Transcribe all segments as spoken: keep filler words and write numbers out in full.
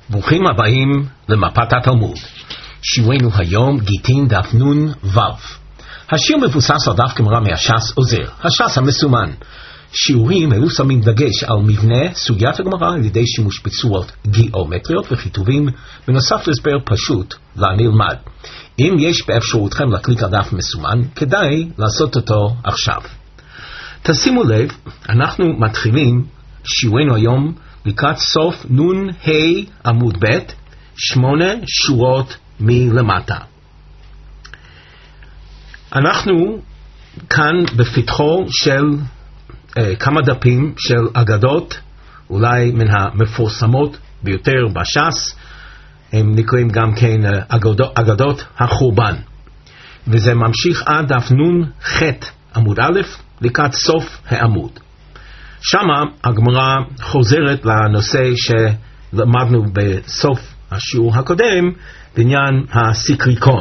ברוכים הבאים למפת התלמוד. שיעורנו היום גיטין דף נון וו. השיר מבוסס על דף גמרא מהש"ס עוזר, הש"ס המסומן. שיעורים אלו שמים דגש על מבנה סוגיית הגמרא על ידי שימוש בצורות גיאומטריות וכיתובים, בנוסף להסבר פשוט לנלמד. אם יש באפשרותכם להקליק על דף מסומן, כדאי לעשות אותו עכשיו. תשימו לב, אנחנו מתחילים שיעורנו היום לקראת סוף נון ה' עמוד ב', שמונה שורות מלמטה. אנחנו כאן בפתחו של אה, כמה דפים של אגדות, אולי מן המפורסמות ביותר בש"ס, הם נקראים גם כן אגדות, אגדות החורבן. וזה ממשיך עד דף נון ח' עמוד א', לקראת סוף העמוד. שמה הגמרא חוזרת לנושא שלמדנו בסוף השיעור הקודם, בעניין הסיקריקון.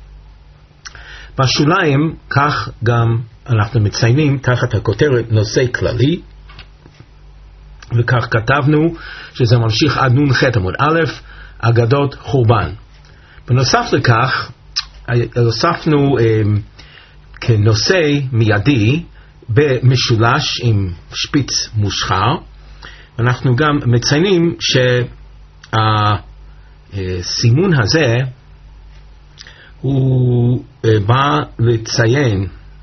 בשוליים, כך גם אנחנו מציינים תחת הכותרת נושא כללי, וכך כתבנו שזה ממשיך עד נון ח' עמוד א', אגדות חורבן. בנוסף לכך, הוספנו אה, כנושא מיידי, במשולש עם שפיץ מושחר. אנחנו גם מציינים שהסימון הזה הוא בא לציין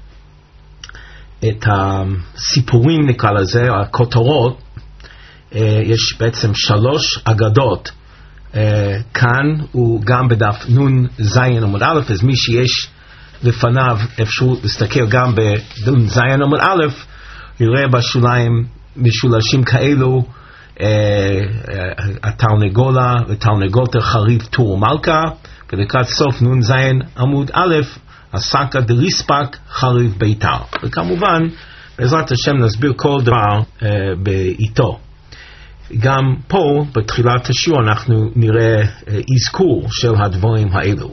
את הסיפורים, נקרא לזה, הכותרות. יש בעצם שלוש אגדות כאן, וגם בדף נון זין עמוד א', אז מי שיש לפניו אפשרות להסתכל גם בנון זין עמוד א', יראה בשוליים משולשים כאלו, אה, אה, התרנגולה ותרנגולת חריף טור ומלכה, ולקראת סוף נון זין עמוד א', הסקה דריספק חריף ביתר. וכמובן בעזרת השם נסביר כל דבר אה, בעיתו. גם פה בתחילת השיעור אנחנו נראה אה, אזכור של הדברים האלו.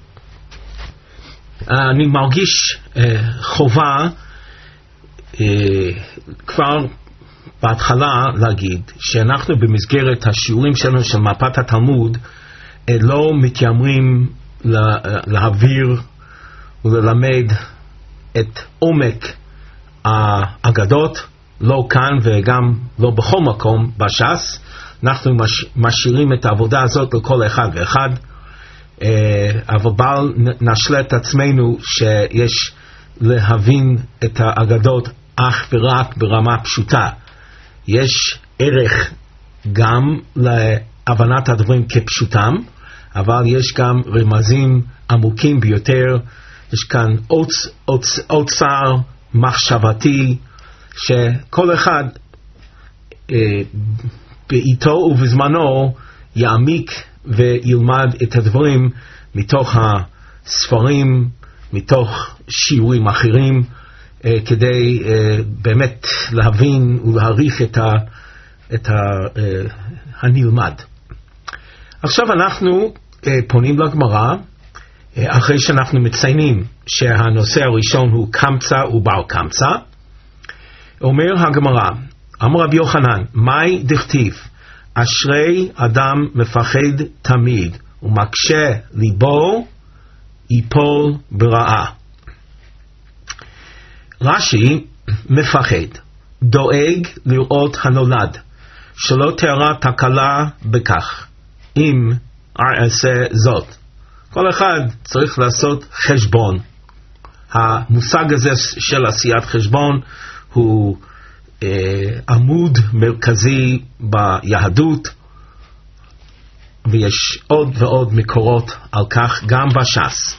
אני מרגיש אה, חובה אה, כבר בהתחלה להגיד שאנחנו במסגרת השיעורים שלנו של מפת התלמוד אה, לא מתיימרים לה, להעביר וללמד את עומק האגדות, לא כאן וגם לא בכל מקום בש"ס. אנחנו מש, משאירים את העבודה הזאת לכל אחד ואחד. אבל בל נשלה את עצמנו שיש להבין את האגדות אך ורק ברמה פשוטה. יש ערך גם להבנת הדברים כפשוטם, אבל יש גם רמזים עמוקים ביותר. יש כאן אוצ, אוצ, אוצר מחשבתי שכל אחד אה, בעיתו ובזמנו יעמיק וילמד את הדברים מתוך הספרים, מתוך שיעורים אחרים, אה, כדי אה, באמת להבין ולהעריך את, ה, את ה, אה, הנלמד. עכשיו אנחנו אה, פונים לגמרא, אה, אחרי שאנחנו מציינים שהנושא הראשון הוא קמצא ובר קמצא. אומר הגמרא, אמר רבי יוחנן, מאי דכתיב? אשרי אדם מפחד תמיד, ומקשה ליבו ייפול ברעה. רש"י מפחד, דואג לראות הנולד, שלא תארע תקלה בכך, אם אעשה זאת. כל אחד צריך לעשות חשבון. המושג הזה של עשיית חשבון הוא עמוד מרכזי ביהדות, ויש עוד ועוד מקורות על כך גם בש"ס.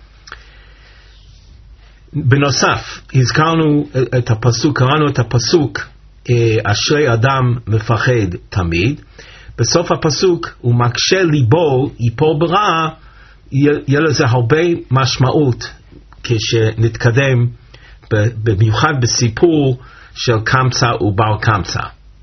בנוסף, הזכרנו את הפסוק, קראנו את הפסוק אשרי אדם מפחד תמיד. בסוף הפסוק הוא מקשה ליבו ייפול ברעה. יהיה לזה הרבה משמעות כשנתקדם, במיוחד בסיפור של קמצא ובר קמצא.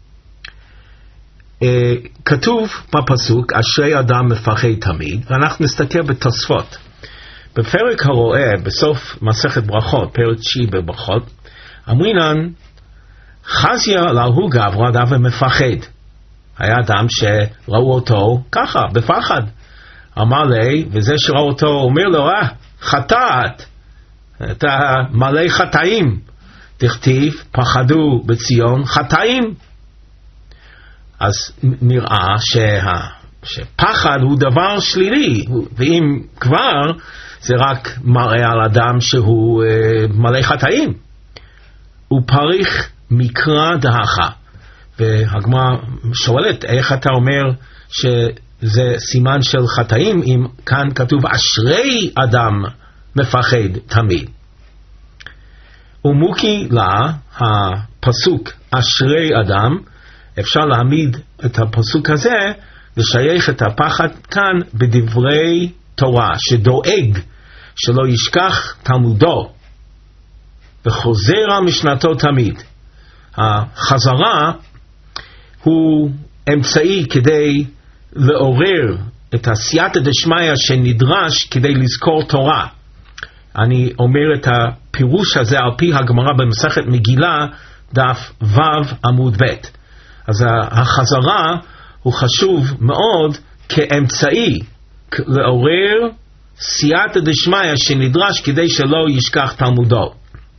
Uh, כתוב בפסוק אשרי אדם מפחד תמיד, ואנחנו נסתכל בתוספות. בפרק הרואה בסוף מסכת ברכות, פרק תשיעי בברכות, אמרינן חזיה להוא גברא דא ומפחד, היה אדם שראו אותו ככה, בפחד. אמר לי, וזה שראו אותו אומר לו, אה, חטאת, אתה מלא חטאים. תכתיב, פחדו בציון חטאים. אז נראה שה, שפחד הוא דבר שלילי, ואם כבר, זה רק מראה על אדם שהוא אה, מלא חטאים. הוא פריך מקרא דהכה. והגמרא שואלת, איך אתה אומר שזה סימן של חטאים, אם כאן כתוב אשרי אדם מפחד תמיד. ומוקי לה הפסוק אשרי אדם, אפשר להעמיד את הפסוק הזה, לשייך את הפחד כאן בדברי תורה, שדואג שלא ישכח תלמודו, וחוזר על משנתו תמיד. החזרה הוא אמצעי כדי לעורר את הסייעתא דשמיא שנדרש כדי לזכור תורה. אני אומר את הפירוש הזה על פי הגמרא במסכת מגילה, דף ו' עמוד ב'. אז החזרה הוא חשוב מאוד כאמצעי לעורר סייעתא דשמיא שנדרש כדי שלא ישכח תלמודו.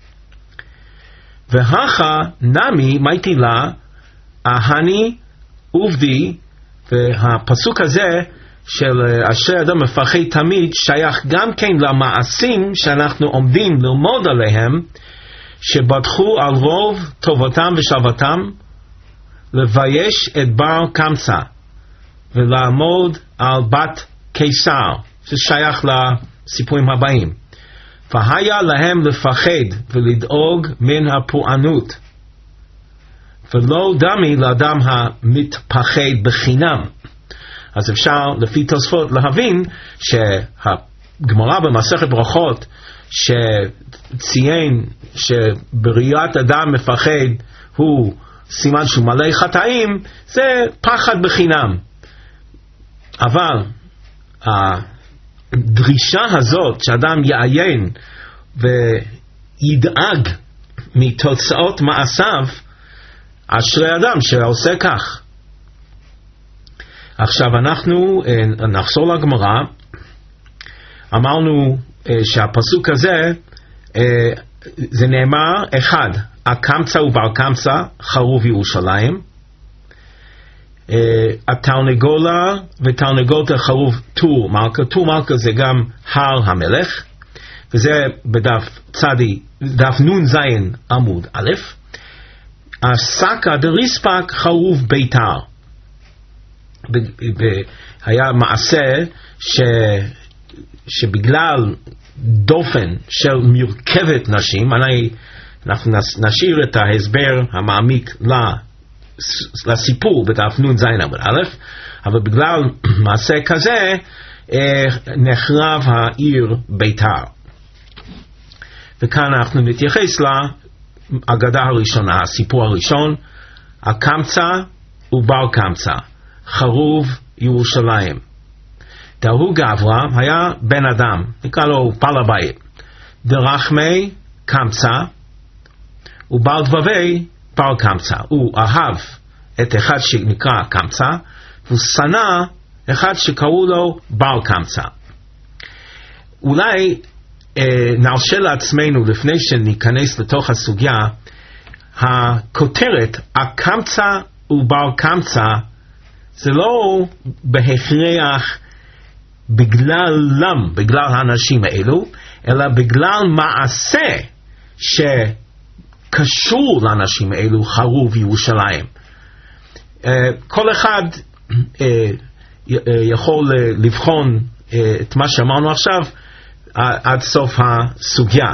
והכה נמי מייטילה אהני עובדי, והפסוק הזה של אשרי אדם מפחד תמיד שייך גם כן למעשים שאנחנו עומדים ללמוד עליהם, שבטחו על רוב טובתם ושלוותם, לבייש את בר קמצא ולעמוד על בת קיסר. זה שייך לסיפורים הבאים. והיה להם לפחד ולדאוג מן הפורענות, ולא דמי לאדם המתפחד בחינם. אז אפשר לפי תוספות להבין שהגמרא במסכת ברכות שציין שבראיית אדם מפחד הוא סימן שהוא מלא חטאים, זה פחד בחינם. אבל הדרישה הזאת שאדם יעיין וידאג מתוצאות מעשיו, אשרי אדם שעושה כך. עכשיו אנחנו נחזור לגמרא. אמרנו שהפסוק הזה זה נאמר אחד, הקמצא ובר קמצא חרוב ירושלים, התרנגולה ותרנגולת חרוב טור מלכה. טור מלכה זה גם הר המלך, וזה בדף צדי, דף נון זין עמוד א'. הסקה דריספק חרוב ביתר. היה מעשה ש, שבגלל דופן של מרכבת נשים, אני, אנחנו נשאיר את ההסבר המעמיק לסיפור בדף נון זין עמוד א', אבל בגלל מעשה כזה נחרב העיר ביתר. וכאן אנחנו נתייחס להגדה הראשונה, הסיפור הראשון, הקמצא ובר קמצא חרוב ירושלים. דהו גברא היה בן אדם, נקרא לו בעל הבית, דרחמי קמצא ובר דבבי בר קמצא. הוא אהב את אחד שנקרא קמצא, והוא שנא אחד שקראו לו בר קמצא. אולי אה, נרשה לעצמנו לפני שניכנס לתוך הסוגיה, הכותרת הקמצא ובר קמצא זה לא בהכרח בגללם, בגלל האנשים האלו, אלא בגלל מעשה שקשור לאנשים האלו חרוב ירושלים. כל אחד יכול לבחון את מה שאמרנו עכשיו עד סוף הסוגיה.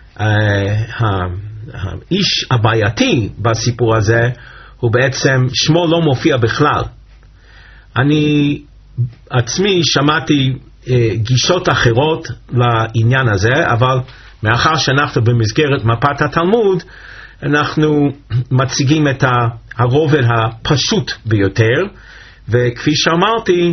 האיש הבעייתי בסיפור הזה הוא בעצם שמו לא מופיע בכלל. אני עצמי שמעתי גישות אחרות לעניין הזה, אבל מאחר שאנחנו במסגרת מפת התלמוד, אנחנו מציגים את הרובד הפשוט ביותר, וכפי שאמרתי,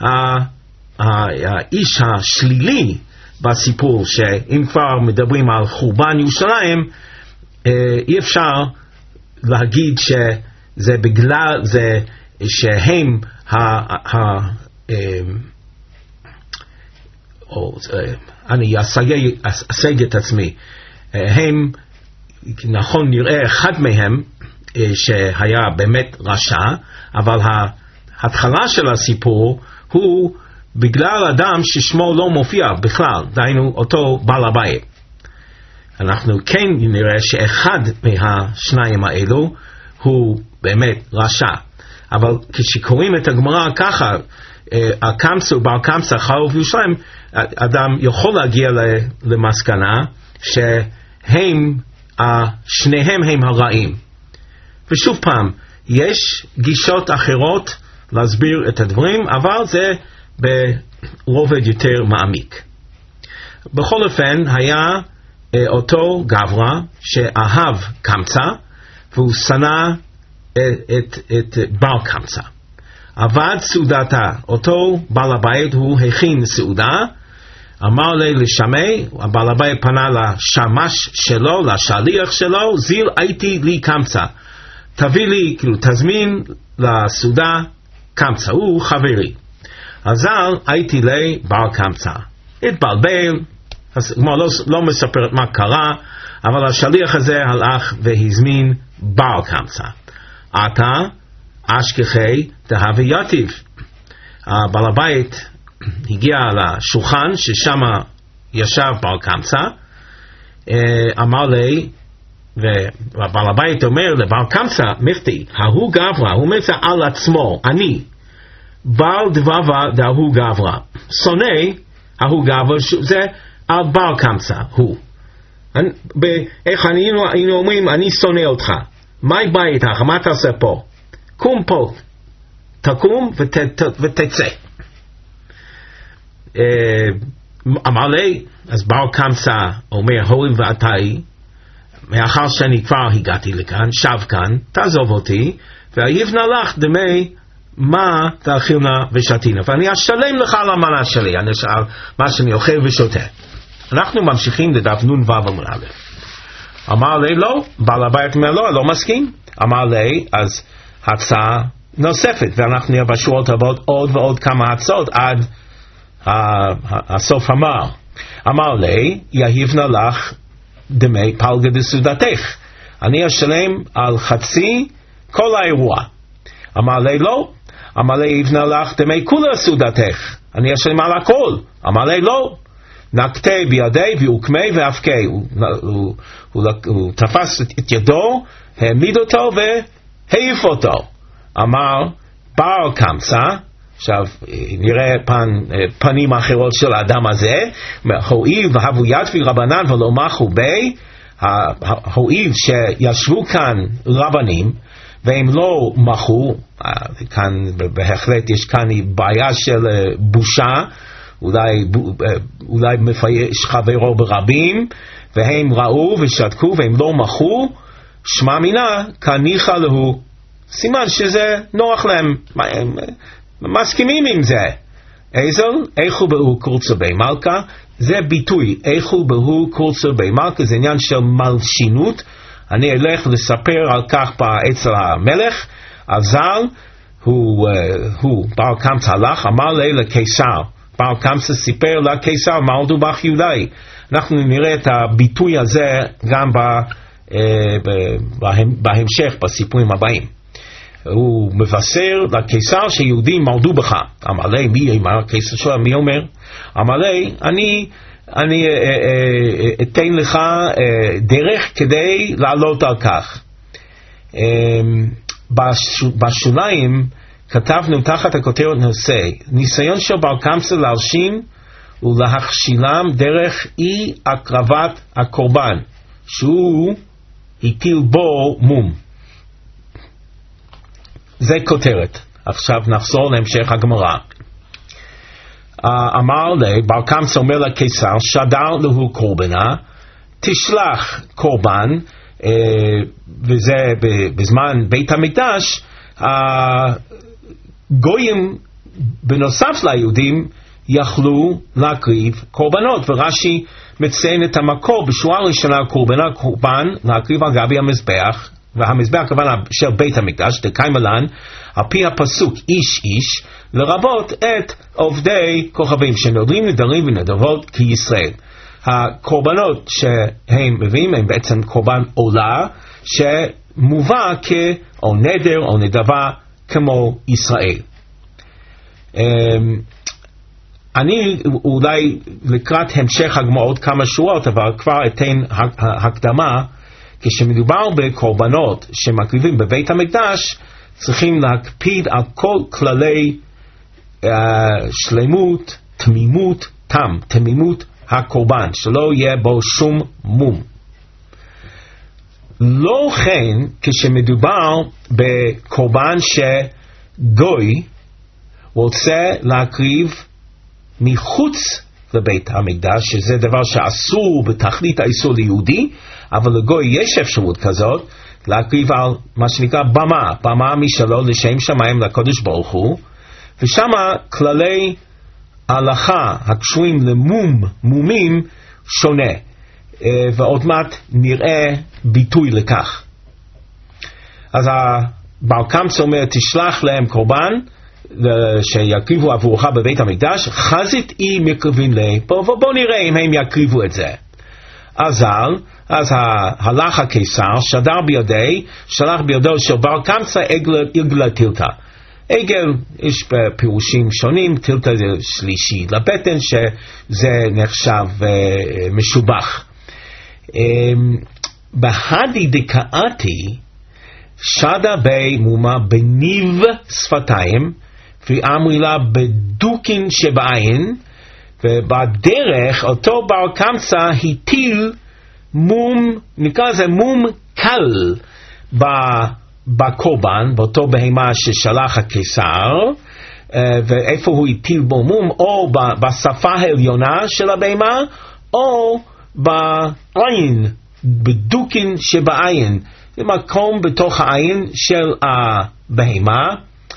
האיש השלילי בסיפור, שאם כבר מדברים על חורבן ירושלים, אי אפשר להגיד שזה בגלל, זה שהם ה... ה או, אני אסייג את עצמי, הם, נכון נראה אחד מהם שהיה באמת רשע, אבל ההתחלה של הסיפור הוא בגלל אדם ששמו לא מופיע בכלל, דהיינו אותו בעל הבית. אנחנו כן נראה שאחד מהשניים האלו הוא באמת רשע, אבל כשקוראים את הגמרא ככה, הקמצא ובר קמצא חרוב ירושלים, אדם יכול להגיע למסקנה שהם, שניהם הם הרעים. ושוב פעם, יש גישות אחרות להסביר את הדברים, אבל זה ברובד יותר מעמיק. בכל אופן, היה אותו גברא שאהב קמצא, והוא שנא את, את בר קמצא. עבד סעודתה, אותו בעל הבית הוא הכין סעודה, אמר לי לשמי, הבעל הבית פנה לשמש שלו, לשליח שלו, זיל הייתי לי קמצא, תביא לי, כאילו תזמין לסעודה קמצא, הוא חברי. אזל הייתי לי בר קמצא, התבלבל, כמו לא, לא מספרת מה קרה, אבל השליח הזה הלך והזמין בר קמצא. עתה אשכחי תהווה יתיב. הבעל הבית הגיע לשולחן ששם ישב בר קמצא, אמר לי, והבעל הבית אומר לבר קמצא, מפתי, ההוא גברא, הוא מצא על עצמו, אני, בעל דבבה דהוא גברא, שונא ההוא גברא, זה על בר קמצא, הוא. איך היינו אומרים, אני שונא אותך, מה בא איתך, מה אתה עושה פה? קום פה, תקום ות, ותצא. אמר לי, אז בר קמצא אומר, הואיל ואתי, מאחר שאני כבר הגעתי לכאן, שב כאן, תעזוב אותי, ויבנה לך דמי מה תאכילנה ושתינה, ואני אשלם לך על המנה שלי, אני אשאל מה שאני אוכל ושותה. אנחנו ממשיכים לדף נון וו עמוד א'. אמר לי, לא, בעל הבית אומר, לא, לא מסכים. אמר לי, אז הצעה נוספת, ואנחנו נראה בשבועות הבאות עוד ועוד כמה הצעות עד הסוף המר. אמר לי, יהיבנה לך דמי פלגה דסעודתך, אני אשלם על חצי כל האירוע. אמר לי, לא. אמר לי, יבנה לך דמי כולה סעודתך, אני אשלם על הכל. אמר לי, לא. נקטה בידי ויוקמי ואפקי, הוא, הוא, הוא, הוא תפס את ידו, העמיד אותו והעיף אותו. אמר בר קמצא, עכשיו נראה פן, פנים אחרות של האדם הזה, הואיל והבו יתבי רבנן ולא מחו בי, הואיל שישבו כאן רבנים והם לא מחו, כאן בהחלט יש כאן בעיה של בושה, אולי, אולי מפייש חברו ברבים, והם ראו ושתקו והם לא מחו, שמע מינה כניחה לו, סימן שזה נוח להם, הם מסכימים עם זה. איזל, איכו בהו קורצו בי מלכה, זה ביטוי, איכו בהו קורצו בי מלכה, זה עניין של מלשינות. אני אלך לספר על כך אצל המלך, אזל, הוא, הוא בר קמצא הלך, אמר לי לקיסר, בר קמצא סיפר לקיסר, מרדו בך יהודי. אנחנו נראה את הביטוי הזה גם בהמשך, בסיפורים הבאים. הוא מבשר לקיסר שיהודים מרדו בך. אמר לי, מי אמר? הקיסר שואל, מי אומר? אמר לי, אני, אני אתן לך דרך כדי לעלות על כך. בשוליים כתבנו תחת הכותרת נושא, ניסיון של בר קמצא להרשים ולהכשילם דרך אי הקרבת הקורבן, שהוא הטיל בו מום. זה כותרת. עכשיו נחזור להמשך הגמרא. אמר לי, בר קמצא אומר לקיסר, שדר לו קורבנה, תשלח קורבן, וזה בזמן בית המקדש, גויים בנוסף ליהודים יכלו להקריב קורבנות, ורש"י מציין את המקור בשורה ראשונה, קורבנה קורבן להקריב על גבי המזבח והמזבח הכוונה של בית המקדש, דקיימלן, על פי הפסוק איש איש, לרבות את עובדי כוכבים שנודרים נדרים ונדבות כישראל. הקורבנות שהם מביאים הם בעצם קורבן עולה שמובא כאו נדר או נדבה כמו ישראל. אני אולי לקראת המשך הגמרות כמה שורות, אבל כבר אתן הקדמה. כשמדובר בקורבנות שמקריבים בבית המקדש, צריכים להקפיד על כל כללי uh, שלמות, תמימות, תם, תמימות הקורבן, שלא יהיה בו שום מום. לא כן כשמדובר בקורבן שגוי רוצה להקריב מחוץ לבית המקדש, שזה דבר שאסור בתכלית האיסור ליהודי, אבל לגוי יש אפשרות כזאת להקריב על מה שנקרא במה, במה משלו לשם שמיים לקודש ברוך הוא, ושם כללי ההלכה הקשורים למום, מומים, שונה, ועוד מעט נראה ביטוי לכך. אז הבעל קמצא אומר, תשלח להם קורבן שיקריבו עבורך בבית המקדש, חזית אי מקריבים לי, ובוא נראה אם הם יקריבו את זה. אזל, אז הלך הקיסר, שדר בידי, שלח בידו של בעל קמצא עגלה טילתא. עגל, יש פירושים שונים, טילתא זה שלישי לבטן, שזה נחשב uh, משובח. Um, בהדי דקאתי, שדה בי מומה בניב שפתיים, ואמרי לה בדוקין שבעין, ובדרך אותו בעל קמצא הטיל מום, נקרא לזה מום קל בקורבן, באותו בהמה ששלח הקיסר, ואיפה הוא הטיל בו מום, או בשפה העליונה של הבהמה, או בעין, בדוקין שבעין, זה מקום בתוך העין של הבהמה,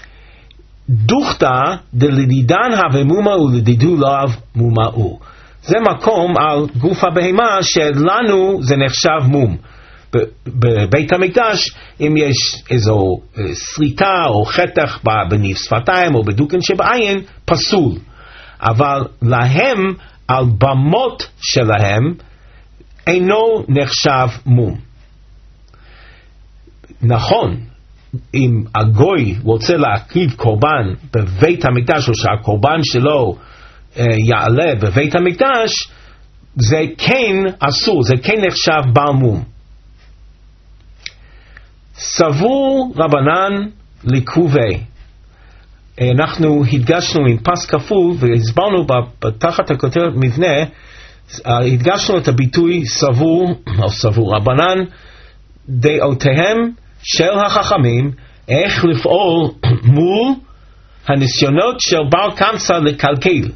דוכתא דלדידן הווה מומה ולדידו לאו מומה הוא. זה מקום על גוף הבהמה שלנו זה נחשב מום. בבית המקדש, אם יש איזו סריטה או חתך בניב שפתיים או בדוקן שבעין, פסול. אבל להם, על במות שלהם, אינו נחשב מום. נכון, אם הגוי רוצה להקריב קורבן בבית המקדש, או שהקורבן שלו אה, יעלה בבית המקדש, זה כן אסור, זה כן נחשב בעל מום. סבור רבנן לקרובי. אנחנו הדגשנו עם פס כפול והסברנו בתחת הכותרת מבנה, הדגשנו את הביטוי סבור או סבור רבנן דעותיהם של החכמים איך לפעול מול הניסיונות של בעל קמצא לקלקל.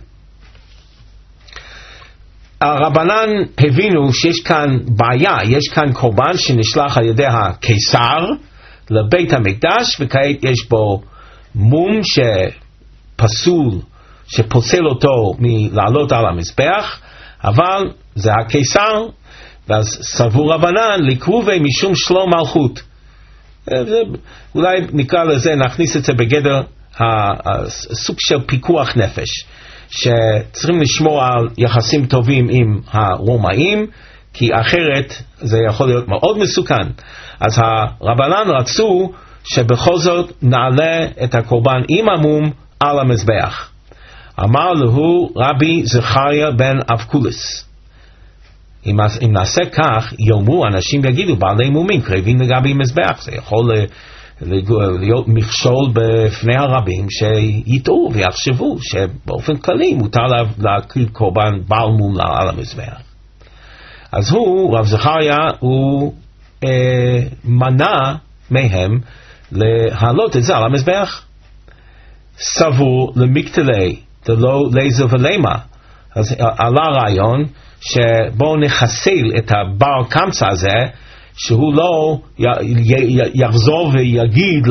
הרבנן הבינו שיש כאן בעיה, יש כאן קורבן שנשלח על ידי הקיסר לבית המקדש, וכעת יש בו מום שפסול, שפוסל אותו מלעלות על המזבח, אבל זה הקיסר, ואז סבור רבנן לקרובי משום שלום מלכות. אולי נקרא לזה, נכניס את זה בגדר הסוג של פיקוח נפש, שצריכים לשמור על יחסים טובים עם הרומאים, כי אחרת זה יכול להיות מאוד מסוכן. אז הרבנן רצו שבכל זאת נעלה את הקורבן עם המום על המזבח. אמר לו רבי זכריה בן אבקולס, אם, אם נעשה כך, יאמרו אנשים יגידו בעלי מומים קרבים לגבי מזבח. זה יכול להיות מכשול בפני הרבים שיטעו ויחשבו שבאופן כללי מותר להקריב קורבן בעל מום על המזבח. אז הוא, רב זכריה, הוא אה, מנע מהם להעלות את זה על המזבח. סבור למקטלי דלא לייזר ולמה. אז עלה רעיון שבואו נחסל את הבעל קמצא הזה, שהוא לא יחזור ויגיד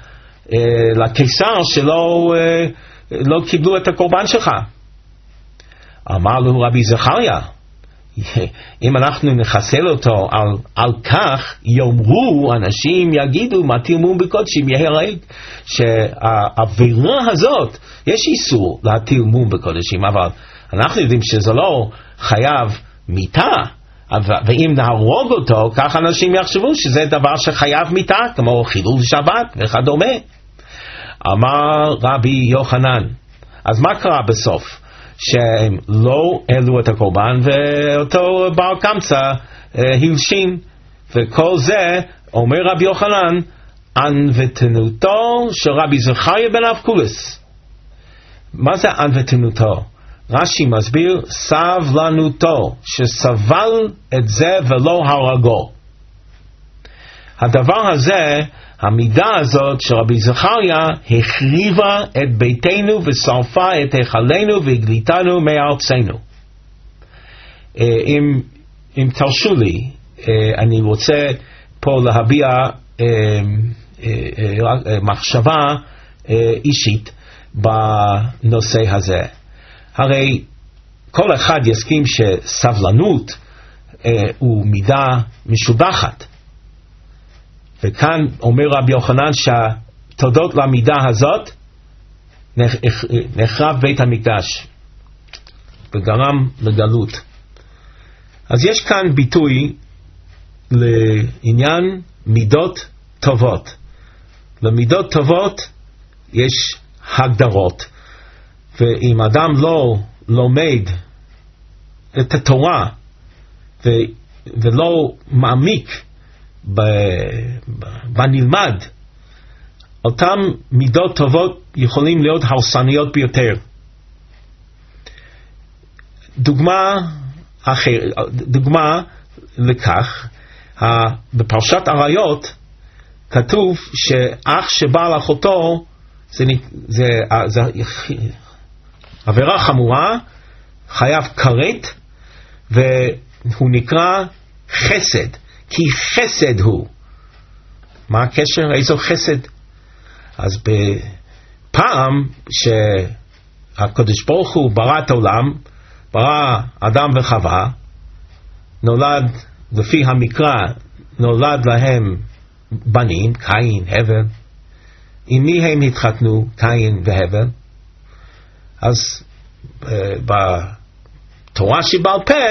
לקיסר שלא לא קיבלו את הקורבן שלך. אמר לו רבי זכריה, אם אנחנו נחסל אותו על, על כך, יאמרו, אנשים יגידו, מתיר מום בקודשים, יהיה ראית שהעבירה הזאת, יש איסור להתיר מום בקודשים, אבל אנחנו יודעים שזה לא חייב מיתה, ואם נהרוג אותו, כך אנשים יחשבו שזה דבר שחייב מיתה, כמו חילול שבת וכדומה. אמר רבי יוחנן, אז מה קרה בסוף? שהם לא העלו את הקורבן, ואותו בר קמצא הלשין, וכל זה אומר רבי יוחנן, ענוותנותו של רבי זכריה בן אבקולס. מה זה ענוותנותו? רש"י מסביר, סבלנותו, שסבל את זה ולא הרגו. הדבר הזה, המידה הזאת של רבי זכריה, החריבה את ביתנו ושרפה את היכלנו והגליתנו מארצנו. אם, אם תרשו לי, אני רוצה פה להביע מחשבה אישית בנושא הזה. הרי כל אחד יסכים שסבלנות הוא מידה משובחת. וכאן אומר רבי יוחנן שהתודות למידה הזאת נחרב בית המקדש וגרם לגלות. אז יש כאן ביטוי לעניין מידות טובות. למידות טובות יש הגדרות, ואם אדם לא לומד את התורה ו, ולא מעמיק בנלמד, אותם מידות טובות יכולים להיות הרסניות ביותר. דוגמה אחר, דוגמה לכך, בפרשת עריות כתוב שאח שבא לאחותו זה, זה, זה עבירה חמורה, חייב כרת, והוא נקרא חסד, כי חסד הוא. מה הקשר? איזו חסד? אז בפעם שהקדוש ברוך הוא ברא את העולם, ברא אדם וחווה, נולד, לפי המקרא, נולד להם בנים, קין, הבל. עם מי הם התחתנו, קין והבל? אז בתורה שבעל פה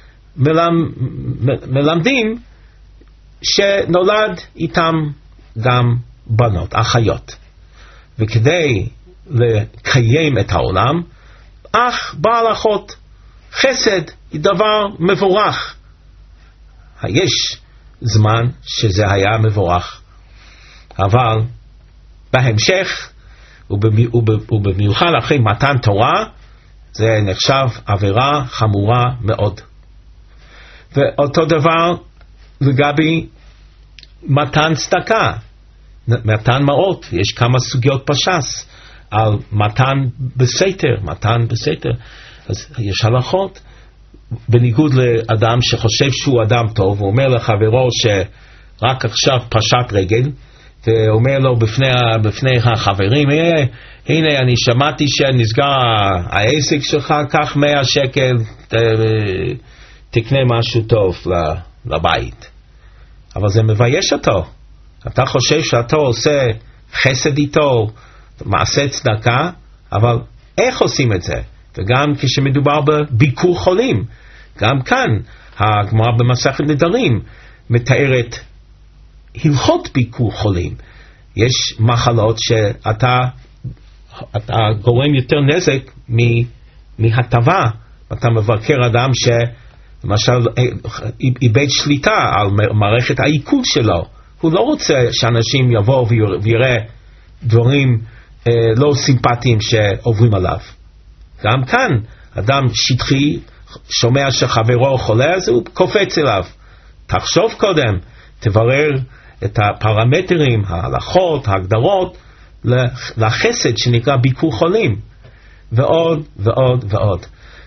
מלמדים שנולד איתם גם בנות, אחיות. וכדי לקיים את העולם, אח בעל אחות, חסד היא דבר מבורך. יש זמן שזה היה מבורך, אבל בהמשך ובמיוחד אחרי מתן תורה זה נחשב עבירה חמורה מאוד. ואותו דבר לגבי מתן צדקה, מתן מעות. יש כמה סוגיות פשס על מתן בסתר, מתן בסתר. אז יש הלכות. בניגוד לאדם שחושב שהוא אדם טוב, הוא אומר לחברו שרק עכשיו פשט רגל, ואומר לו בפני, בפני החברים, הנה אני שמעתי שנסגר העסק שלך, קח מאה שקל, תקנה משהו טוב לבית. אבל זה מבייש אותו. אתה חושב שאתה עושה חסד איתו, מעשה צדקה, אבל איך עושים את זה? וגם כשמדובר בביקור חולים, גם כאן הגמרא במסכת נדרים מתארת הלכות ביקור חולים. יש מחלות שאתה אתה גורם יותר נזק מהטבה. אתה מבקר אדם שלמשל איבד שליטה על מערכת העיכול שלו. הוא לא רוצה שאנשים יבואו ויראה דברים אה, לא סימפטיים שעוברים עליו. גם כאן אדם שטחי שומע שחברו חולה, אז הוא קופץ אליו. תחשוב קודם, תברר את הפרמטרים, ההלכות, ההגדרות לחסד שנקרא ביקור חולים, ועוד ועוד ועוד.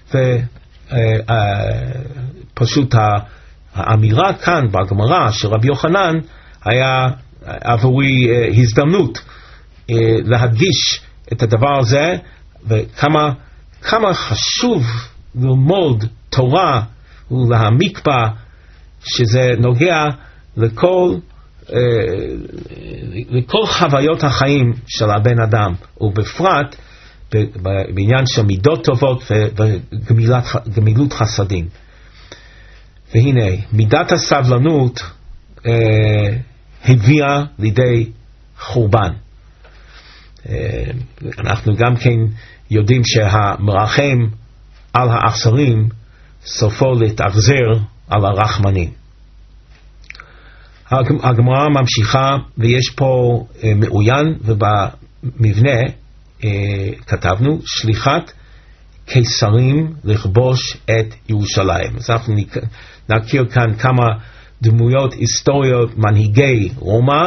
ופשוט האמירה כאן בגמרא של רבי יוחנן היה עבורי הזדמנות להדגיש את הדבר הזה, וכמה כמה חשוב ללמוד תורה ולהעמיק בה, שזה נוגע לכל, לכל חוויות החיים של הבן אדם, ובפרט בעניין של מידות טובות וגמילות חסדים. והנה, מידת הסבלנות אה, הביאה לידי חורבן. אה, אנחנו גם כן יודעים שהמרחם על האכזרים סופו להתאכזר על הרחמנים. הגמרא ממשיכה, ויש פה אה, מעוין, ובמבנה אה, כתבנו שליחת קיסרים לכבוש את ירושלים. אז אנחנו נכיר כאן כמה דמויות היסטוריות, מנהיגי רומא,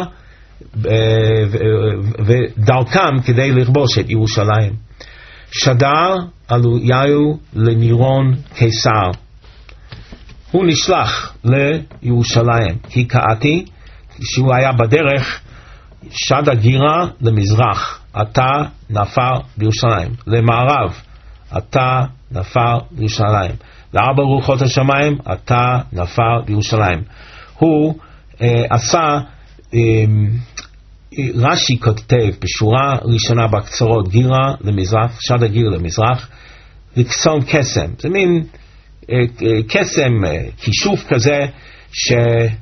ודרכם כדי לכבוש את ירושלים. שדר אלוהיהו לנירון קיסר. הוא נשלח לירושלים, כי קראתי שהוא היה בדרך, שד הגירה למזרח, אתה נפל בירושלים, למערב, אתה נפל בירושלים, לארבע רוחות השמיים, אתה נפל בירושלים. הוא אה, עשה, אה, רש"י כותב בשורה ראשונה בקצרות, גירה למזרח, שד הגירה למזרח, לקסום קסם. זה מין אה, אה, קסם, אה, כישוף כזה, ש,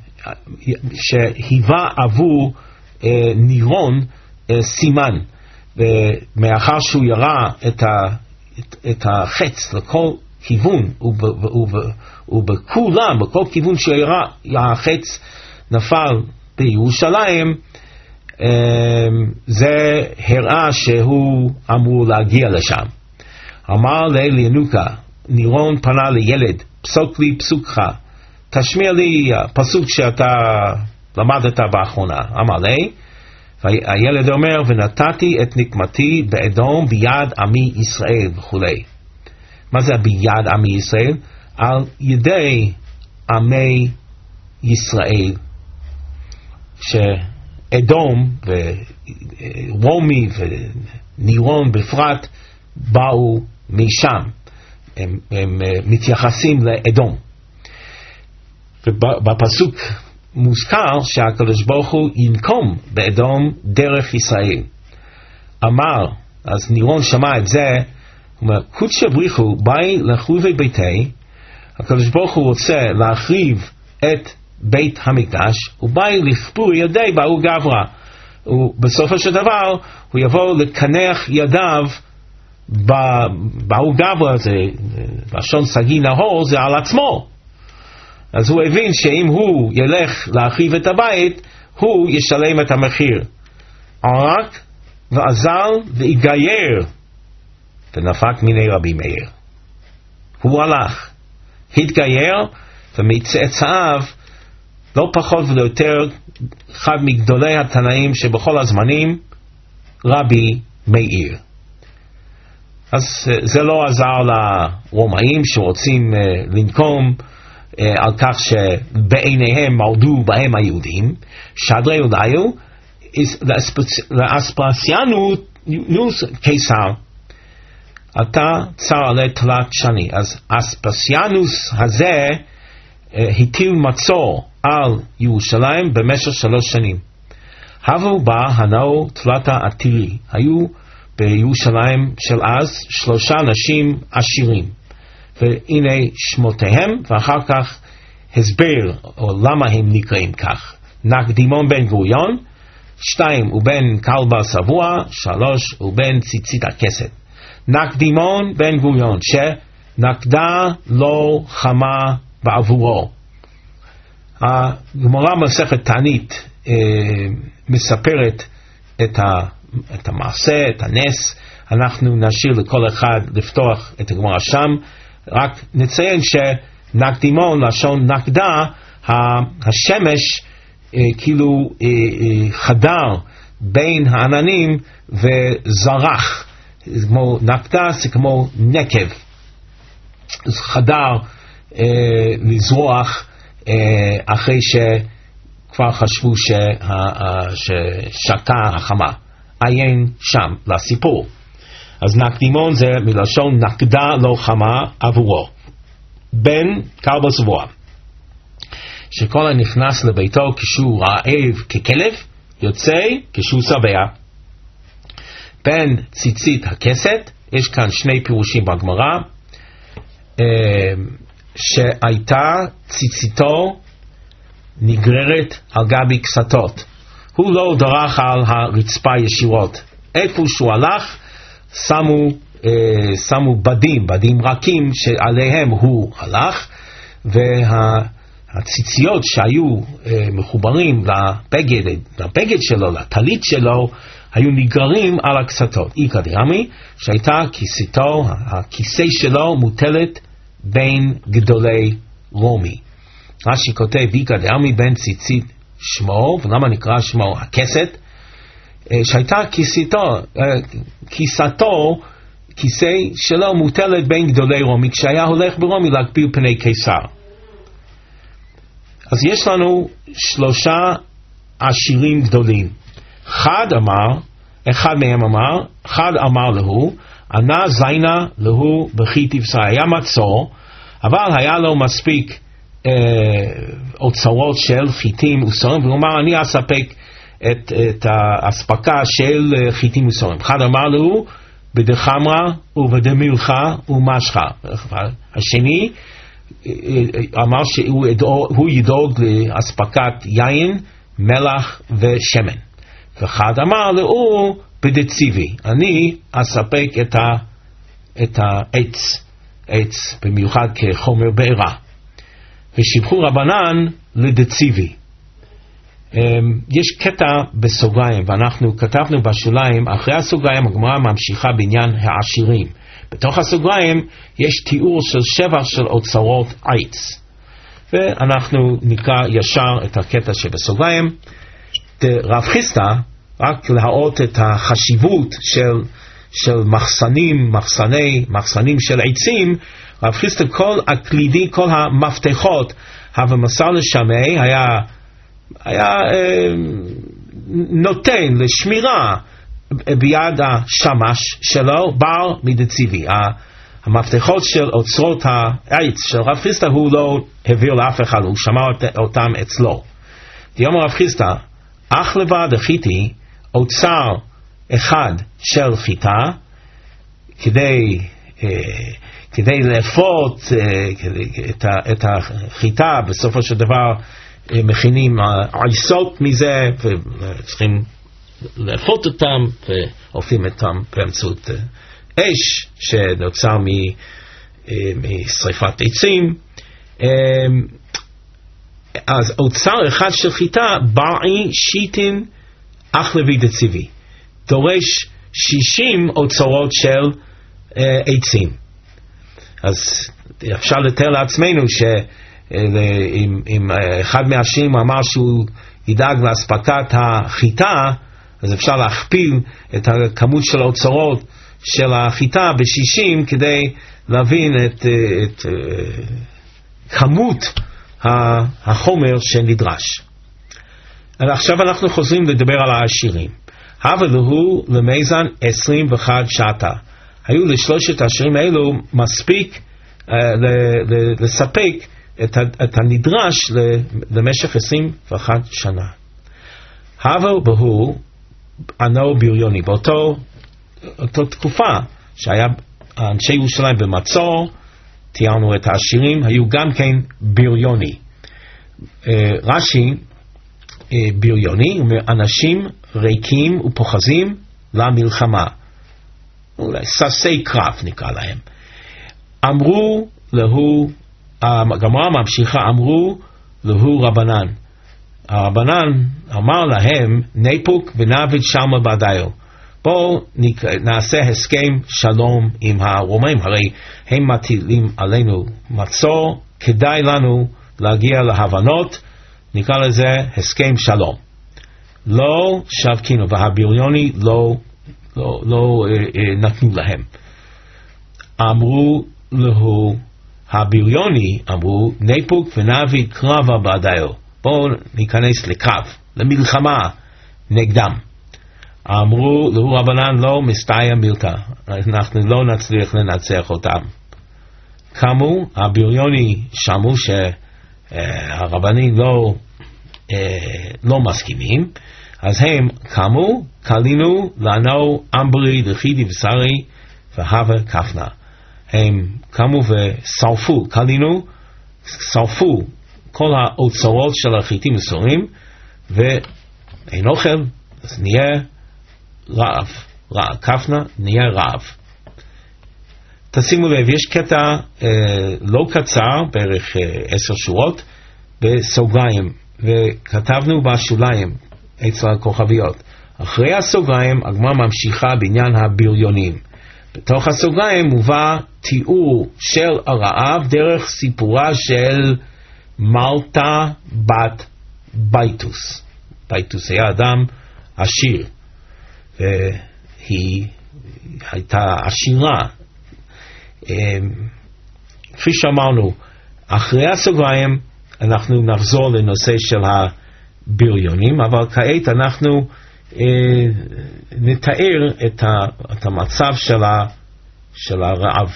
שהיווה עבור אה, נירון אה, סימן. ומאחר שהוא ירה את ה... את, את החץ לכל כיוון, ובכולם, בכל כיוון שירה, החץ נפל בירושלים, זה הראה שהוא אמור להגיע לשם. אמר לאל ינוקה, נירון פנה לילד, פסוק לי פסוקך, תשמיע לי פסוק שאתה למדת באחרונה. אמר לי, והילד אומר, ונתתי את נקמתי באדום ביד עמי ישראל וכולי. מה זה ביד עמי ישראל? על ידי עמי ישראל, שאדום ורומי ונירון בפרט באו משם. הם, הם מתייחסים לאדום. ובפסוק מוזכר שהקדוש ברוך הוא ינקום באדום דרך ישראל. אמר, אז נירון שמע את זה, הוא אומר, קודשא בריחו באי לחריבי ביתי, הקדוש ברוך הוא רוצה להחריב את בית המקדש, הוא באי לכפור ידי באו גברא, ובסופו של דבר הוא יבוא לקנח ידיו באו גברא, זה לשון סגי נהור, זה על עצמו. אז הוא הבין שאם הוא ילך להרחיב את הבית, הוא ישלם את המחיר. ערק ועזל והגייר, ונפק מיני רבי מאיר. הוא הלך, התגייר, ומצאצאיו לא פחות ולא יותר אחד מגדולי התנאים שבכל הזמנים, רבי מאיר. אז זה לא עזר לרומאים שרוצים לנקום על כך שבעיניהם מרדו בהם היהודים. שדרי אוליו לאספסיאנוס קיסר, אתה צר עלי תלת שני. אז אספסיאנוס הזה הטיל מצור על ירושלים במשך שלוש שנים. הבו בה הנאו תלתה עתירי, היו בירושלים של אז שלושה נשים עשירים, והנה שמותיהם, ואחר כך הסבר או למה הם נקראים כך. נקדימון בן גוריון, שתיים הוא בן כלבה סבוע, שלוש הוא בן ציצית הכסת. נקדימון בן גוריון, שנקדה לא חמה בעבורו. הגמרא מסכת תענית אה, מספרת את, ה, את המעשה, את הנס. אנחנו נשאיר לכל אחד לפתוח את הגמרא שם. רק נציין שנקדימון, לשון נקדה, השמש אה, כאילו אה, אה, חדר בין העננים וזרח. כמו נקדה זה כמו נקב. אז חדר אה, לזרוח אה, אחרי שכבר חשבו שה, ששקה החמה. עיין שם לסיפור. אז נקדימון זה מלשון נקדה לא חמה עבורו. בן כלב השבוע, שכל הנכנס לביתו כשהוא רעב ככלב, יוצא כשהוא שבע. בן ציצית הכסת, יש כאן שני פירושים בגמרא, שהייתה ציציתו נגררת על גבי כסתות, הוא לא דרך על הרצפה ישירות, איפה שהוא הלך שמו, שמו בדים, בדים רכים שעליהם הוא הלך, והציציות שהיו מחוברים לבגד, לבגד שלו, לטלית שלו, היו נגררים על הכסתות. איקא דרמי, שהייתה כיסתו, הכיסא שלו מוטלת בין גדולי רומי. רש"י כותב, איקא דרמי בן ציצית שמו, ולמה נקרא שמו הכסת? שהייתה כיסתו, כיסתו, כיסא שלו מוטלת בין גדולי רומי, כשהיה הולך ברומי להקביל פני קיסר. אז יש לנו שלושה עשירים גדולים. אחד אמר, אחד מהם אמר, אחד אמר לו, ענה זיינה לו בכי תבשר, היה מצור, אבל היה לו מספיק אה, אוצרות של חיטים וסורים, והוא אמר, אני אספק את, את האספקה של חיטים וסורים. אחד אמר לו, בדחמרה ובדמילכה ומשחה. השני אמר שהוא ידאוג לאספקת יין, מלח ושמן. ואחד אמר לו, בדציבי, אני אספק את, ה, את העץ, עץ במיוחד כחומר בעירה. ושיבחו רבנן לדציבי. יש קטע בסוגריים, ואנחנו כתבנו בשוליים, אחרי הסוגריים הגמרא ממשיכה בעניין העשירים. בתוך הסוגריים יש תיאור של שבע של אוצרות עץ. ואנחנו נקרא ישר את הקטע שבסוגריים. רב חיסדא, רק להראות את החשיבות של, של מחסנים, מחסני, מחסנים של עצים, רב חיסדא כל הקלידים, כל המפתחות, המסר לשמי היה, היה אה, נותן לשמירה ביד השמש שלו, בר מדציבי. המפתחות של אוצרות העץ של רב חיסדא הוא לא העביר לאף אחד, הוא שמר אותם אצלו. דיום רב חיסדא, אך לבד החיתי אוצר אחד של חיטה, כדי, אה, כדי לאפות אה, כדי, את, ה, את החיטה, בסופו של דבר אה, מכינים עיסות מזה, וצריכים לאפות אותם, ואופים אותם באמצעות אה, אש, שנוצר מ, אה, משריפת עצים. אה, אז אוצר אחד של חיטה, באי שיטין אך לוי דציבי, דורש שישים אוצרות של אה, עצים. אז אפשר לתאר לעצמנו שאם אחד מהעשירים אמר שהוא ידאג להספקת החיטה, אז אפשר להכפיל את הכמות של האוצרות של החיטה ב-שישים כדי להבין את, את, את כמות החומר שנדרש. עכשיו אנחנו חוזרים לדבר על העשירים. אבל הוא למזן עשרים ואחת שעתה. היו לשלושת העשירים האלו מספיק uh, ל- ל- לספק את, ה- את הנדרש למשך עשרים ואחת שנה. אבל הוא ענו בריוני. באותו אותו תקופה שהיה אנשי ירושלים במצור, תיארנו את העשירים, היו גם כן בריוני. Uh, רש"י בריוני, אנשים ריקים ופוחזים למלחמה, אולי ססי קרב נקרא להם. אמרו לו, הגמרא ממשיכה, אמרו לו רבנן, הרבנן אמר להם, ניפוק ונעבד שלמה בעדיו, בואו נעשה הסכם שלום עם הרומאים, הרי הם מטילים עלינו מצור, כדאי לנו להגיע להבנות, נקרא לזה הסכם שלום. לא שבקינו, והבריוני לא, לא, לא אה, אה, נתנו להם. אמרו לו, הבריוני אמרו, ניפוק ונביא קרבה בעדיו. בואו ניכנס לקרב, למלחמה נגדם. אמרו לו רבנן, לא מסתייע מילתא, אנחנו לא נצליח לנצח אותם. קמו, הבריוני שמעו שהרבנים לא, לא מסכימים, אז הם קמו, קלינו לנו אמברי דחידי ושרי והווה כפנה. הם קמו ושרפו, קלינו, שרפו כל האוצרות של החיטים וסורים, ואין אוכל, אז נהיה רעב, רעב, כפנה נהיה רעב. תשימו לב, יש קטע אה, לא קצר, בערך אה, עשר שורות, בסוגריים, וכתבנו בשוליים, אצל הכוכביות. אחרי הסוגריים, הגמרא ממשיכה בעניין הבריונים. בתוך הסוגריים מובא תיאור של הרעב דרך סיפורה של מלטה בת בייטוס. בייטוס היה אדם עשיר, והיא הייתה עשירה. כפי שאמרנו, אחרי הסוגריים אנחנו נחזור לנושא של הבריונים, אבל כעת אנחנו אה, נתאר את, ה, את המצב של, ה, של הרעב.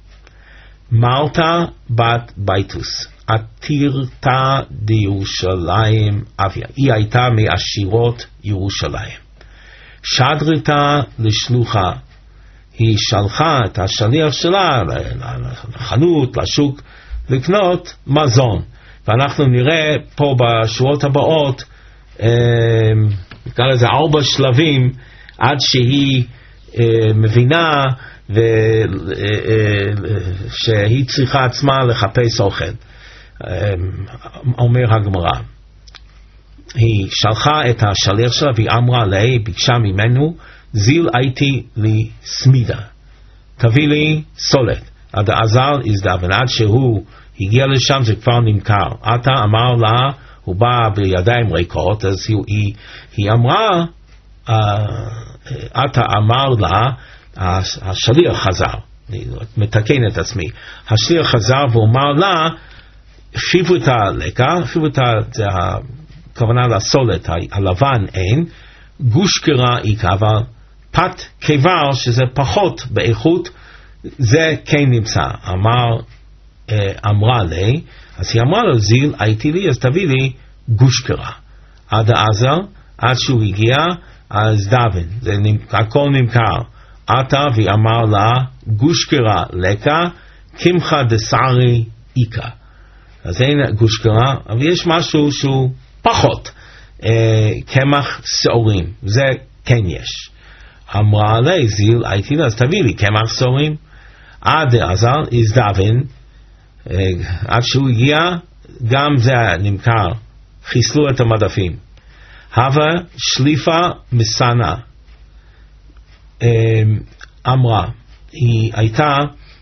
מלטה בת בייטוס, עתירתה דירושלים אביה, היא הייתה מעשירות ירושלים. שדרתה לשלוחה, היא שלחה את השליח שלה לחנות, לשוק, לקנות מזון. ואנחנו נראה פה בשורות הבאות, נקרא לזה ארבע שלבים, עד שהיא מבינה שהיא צריכה עצמה לחפש אוכל. אומר הגמרא, היא שלחה את השליח שלה והיא אמרה לה, ביקשה ממנו, זיל הייתי לי סמידה, תביא לי סולת. עד העזר הזדוון, עד שהוא הגיע לשם זה כבר נמכר. אתה אמר לה, הוא בא בידיים ריקות, אז היא, היא, היא אמרה, אתה אמר לה, השליח חזר, אני מתקן את עצמי, השליח חזר ואומר לה, פיבותה לקה, פיבותה זה הכוונה לסולת, הלבן אין, גוש קרה איקה, אבל פת קיבר שזה פחות באיכות, זה כן נמצא. אמר, אמרה לי, אז היא אמרה לו, זיל הייתי לי, אז תביא לי גוש קרה. עד העזר, עד שהוא הגיע, אז דוון, זה נמכר, הכל נמכר. עתה והיא אמר לה, גוש קרה לקה, קמחה דסערי איקה. אז אין גוש קרה, אבל יש משהו שהוא פחות, קמח שעורים, זה כן יש. אמרה לי, זיל הייתי לי, אז תביא לי קמח שעורים. עד העזר, הזדוון, עד שהוא הגיע, גם זה נמכר, חיסלו את המדפים. הווה שליפה מסנה, אמרה, היא הייתה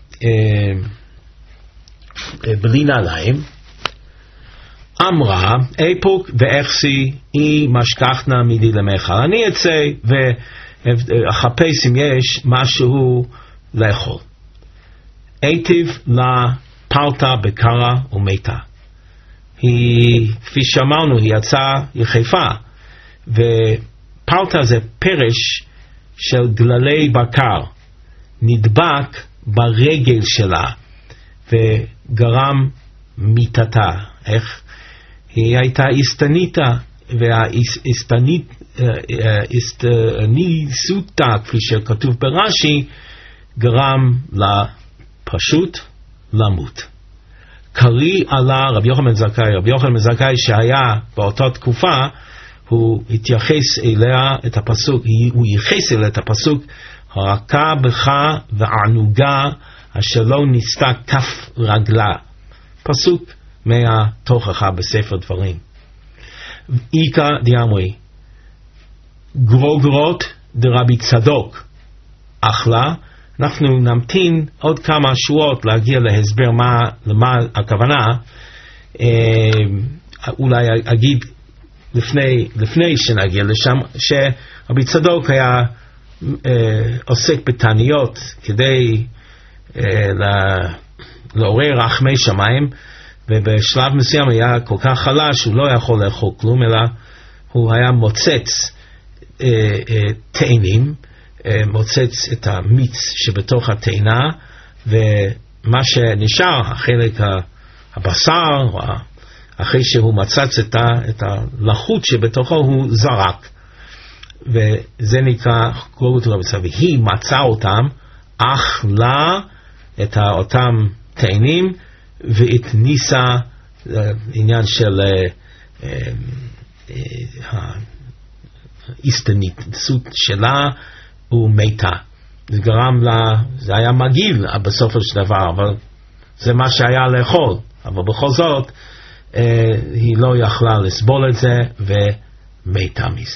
בלי נעליים, אמרה, איפוק ואיכסי, היא משכחנה מידי למחל. אני אצא ואחפש אם יש משהו לאכול. היטיב לה פלטה בקרה ומתה. היא, כפי שאמרנו, היא יצאה יחפה, ופלטה זה פרש של גללי בקר, נדבק ברגל שלה, וגרם מיתתה. איך? היא הייתה הסתניתה, וההסתניסותה, כפי שכתוב ברש"י, גרם לה פשוט למות. קרי עלה רבי יוחנן בן זכאי, רבי יוחנן בן זכאי שהיה באותה תקופה, הוא התייחס אליה את הפסוק, הוא ייחס אליה את הפסוק, הרכה בך וענוגה אשר לא נסתה כף רגלה. פסוק מהתוכחה בספר דברים. איקה דיאמרי, גרוגרות דרבי צדוק אכלה. אנחנו נמתין עוד כמה שבועות להגיע להסבר מה, למה הכוונה. אה, אולי אגיד לפני, לפני שנגיע לשם, שרבי צדוק היה אה, עוסק בתעניות כדי אה, לעורר רחמי שמיים, ובשלב מסוים היה כל כך חלש שהוא לא יכול לאכול כלום, אלא הוא היה מוצץ אה, אה, תאנים, מוצץ את המיץ שבתוך התאנה מה שנשאר, החלק הבשר, אחרי שהוא מצץ את הלחות שבתוכו הוא זרק. וזה נקרא גלולות רביצה. והיא מצאה אותם, אכלה את אותם תאנים, והתניסה עניין של ההסתניסות שלה ומתה. זה גרם לה, זה היה מגעיל בסופו של דבר, אבל זה מה שהיה לאכול. אבל בכל זאת, היא לא יכלה לסבול את זה ומתה מזה.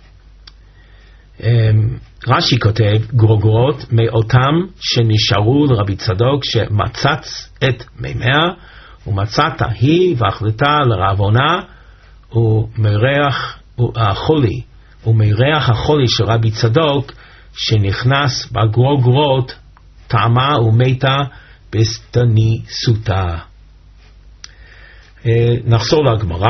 רש"י כותב, גרוגרות מאותם שנשארו לרבי צדוק שמצץ את מימיה, ומצאת היא ואכלתה לרעבונה, ומריח החולי, ומריח החולי של רבי צדוק שנכנס בגרוגרות טעמה ומתה בסתניסותה. נחזור לגמרא.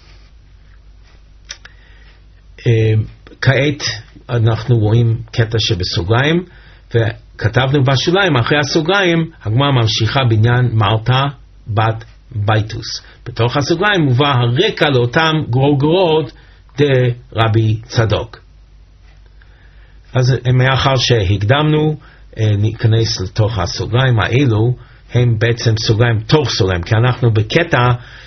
כעת אנחנו רואים קטע שבסוגריים, וכתבנו בשוליים, אחרי הסוגריים, הגמרא ממשיכה בעניין מרתה בת בייטוס. בתוך הסוגריים מובא הרקע לאותם גרוגרות דרבי צדוק. אז מאחר שהקדמנו, ניכנס לתוך הסוגריים האלו, הם בעצם סוגריים תוך סוגריים, כי אנחנו בקטע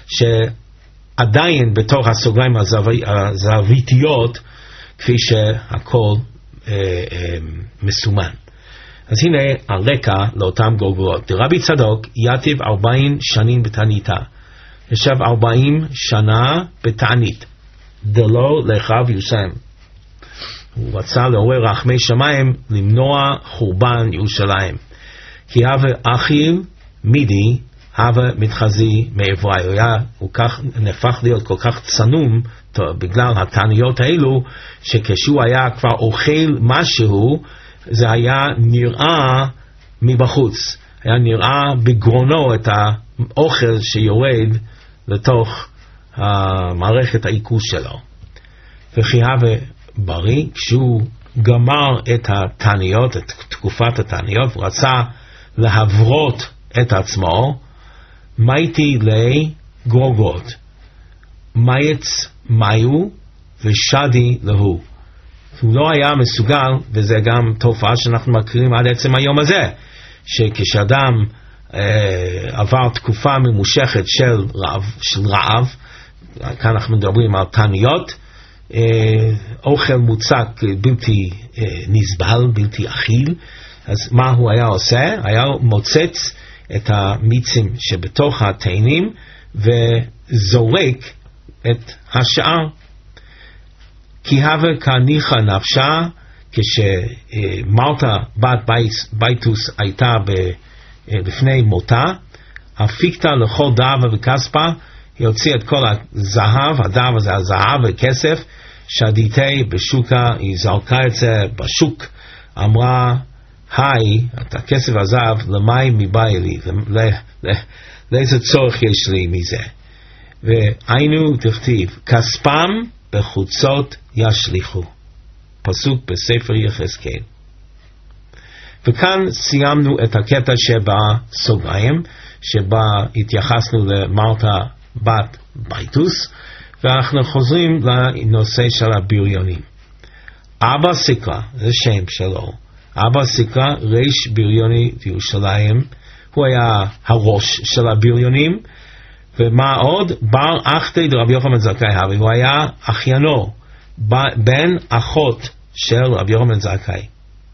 שעדיין בתוך הסוגריים הזוויתיות, כפי שהכל אה, אה, מסומן. אז הנה הרקע לאותם גרוגרות. רבי צדוק יתיב ארבעים שנים בתעניתה. ישב ארבעים שנה בתענית. דלו לחב יושם. הוא רצה לעורר רחמי שמיים למנוע חורבן ירושלים. כי הווה אכיל מידי, הווה מתחזי מעברי. הוא, היה, הוא כך, נהפך להיות כל כך צנום בגלל התעניות האלו, שכשהוא היה כבר אוכל משהו, זה היה נראה מבחוץ. היה נראה בגרונו את האוכל שיורד לתוך מערכת העיכול שלו. וכי הווה בריא, כשהוא גמר את התעניות, את תקופת התעניות, הוא רצה להברות את עצמו, מייתי לי גרוגות, מייץ מיו ושדי להו. הוא לא היה מסוגל, וזה גם תופעה שאנחנו מכירים עד עצם היום הזה, שכשאדם אה, עבר תקופה ממושכת של רעב, של רעב, כאן אנחנו מדברים על תעניות, אה, אוכל מוצק בלתי אה, נסבל, בלתי אכיל, אז מה הוא היה עושה? היה מוצץ את המיצים שבתוך התאנים וזורק את השאר. כי הווה כניחה נפשה, כשמרתה בת בייטוס הייתה לפני מותה, הפיקתה לכל דאבה וכספה, היא הוציאה את כל הזהב, הדאבה זה הזהב וכסף, שדיתי בשוקה, היא זרקה את זה בשוק, אמרה, היי, את הכסף הזהב, למי מבאי לי, לאיזה צורך יש לי מזה. והיינו תכתיב, כספם בחוצות ישליחו. פסוק בספר יחזקאל. וכאן סיימנו את הקטע שבסוגריים, שבה התייחסנו למרתה בת בייטוס, ואנחנו חוזרים לנושא של הבריונים. אבא סיקרא, זה שם שלו, אבא סיקרא ריש בריוני בירושלים, הוא היה הראש של הבריונים, ומה עוד? בר אחתי דרבי יוחנן בן זכאי הווי, הוא היה אחיינו, בן אחות של רבי יוחנן בן זכאי.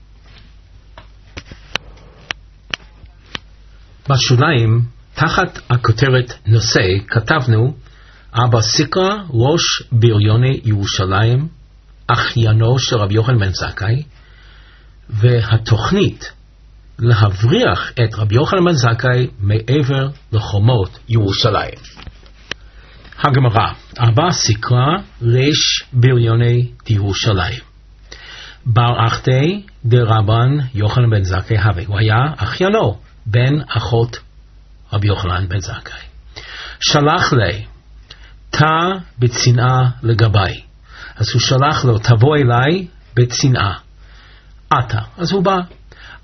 בשוליים, תחת הכותרת נושא, כתבנו, אבא סיקרא ראש בריוני ירושלים, אחיינו של רבי יוחנן בן זכאי, והתוכנית להבריח את רבי יוחנן בן זכאי מעבר לחומות ירושלים. הגמרא, אבא סיקרא ריש בריוני ירושלים. בר אחתי דרבן יוחנן בן זכאי הווי, הוא היה אחיינו, בן אחות רבי יוחנן בן זכאי. שלח לי, תא בצנעה לגבי. אז הוא שלח לו, תבוא אליי בצנעה. אתה. אז הוא בא.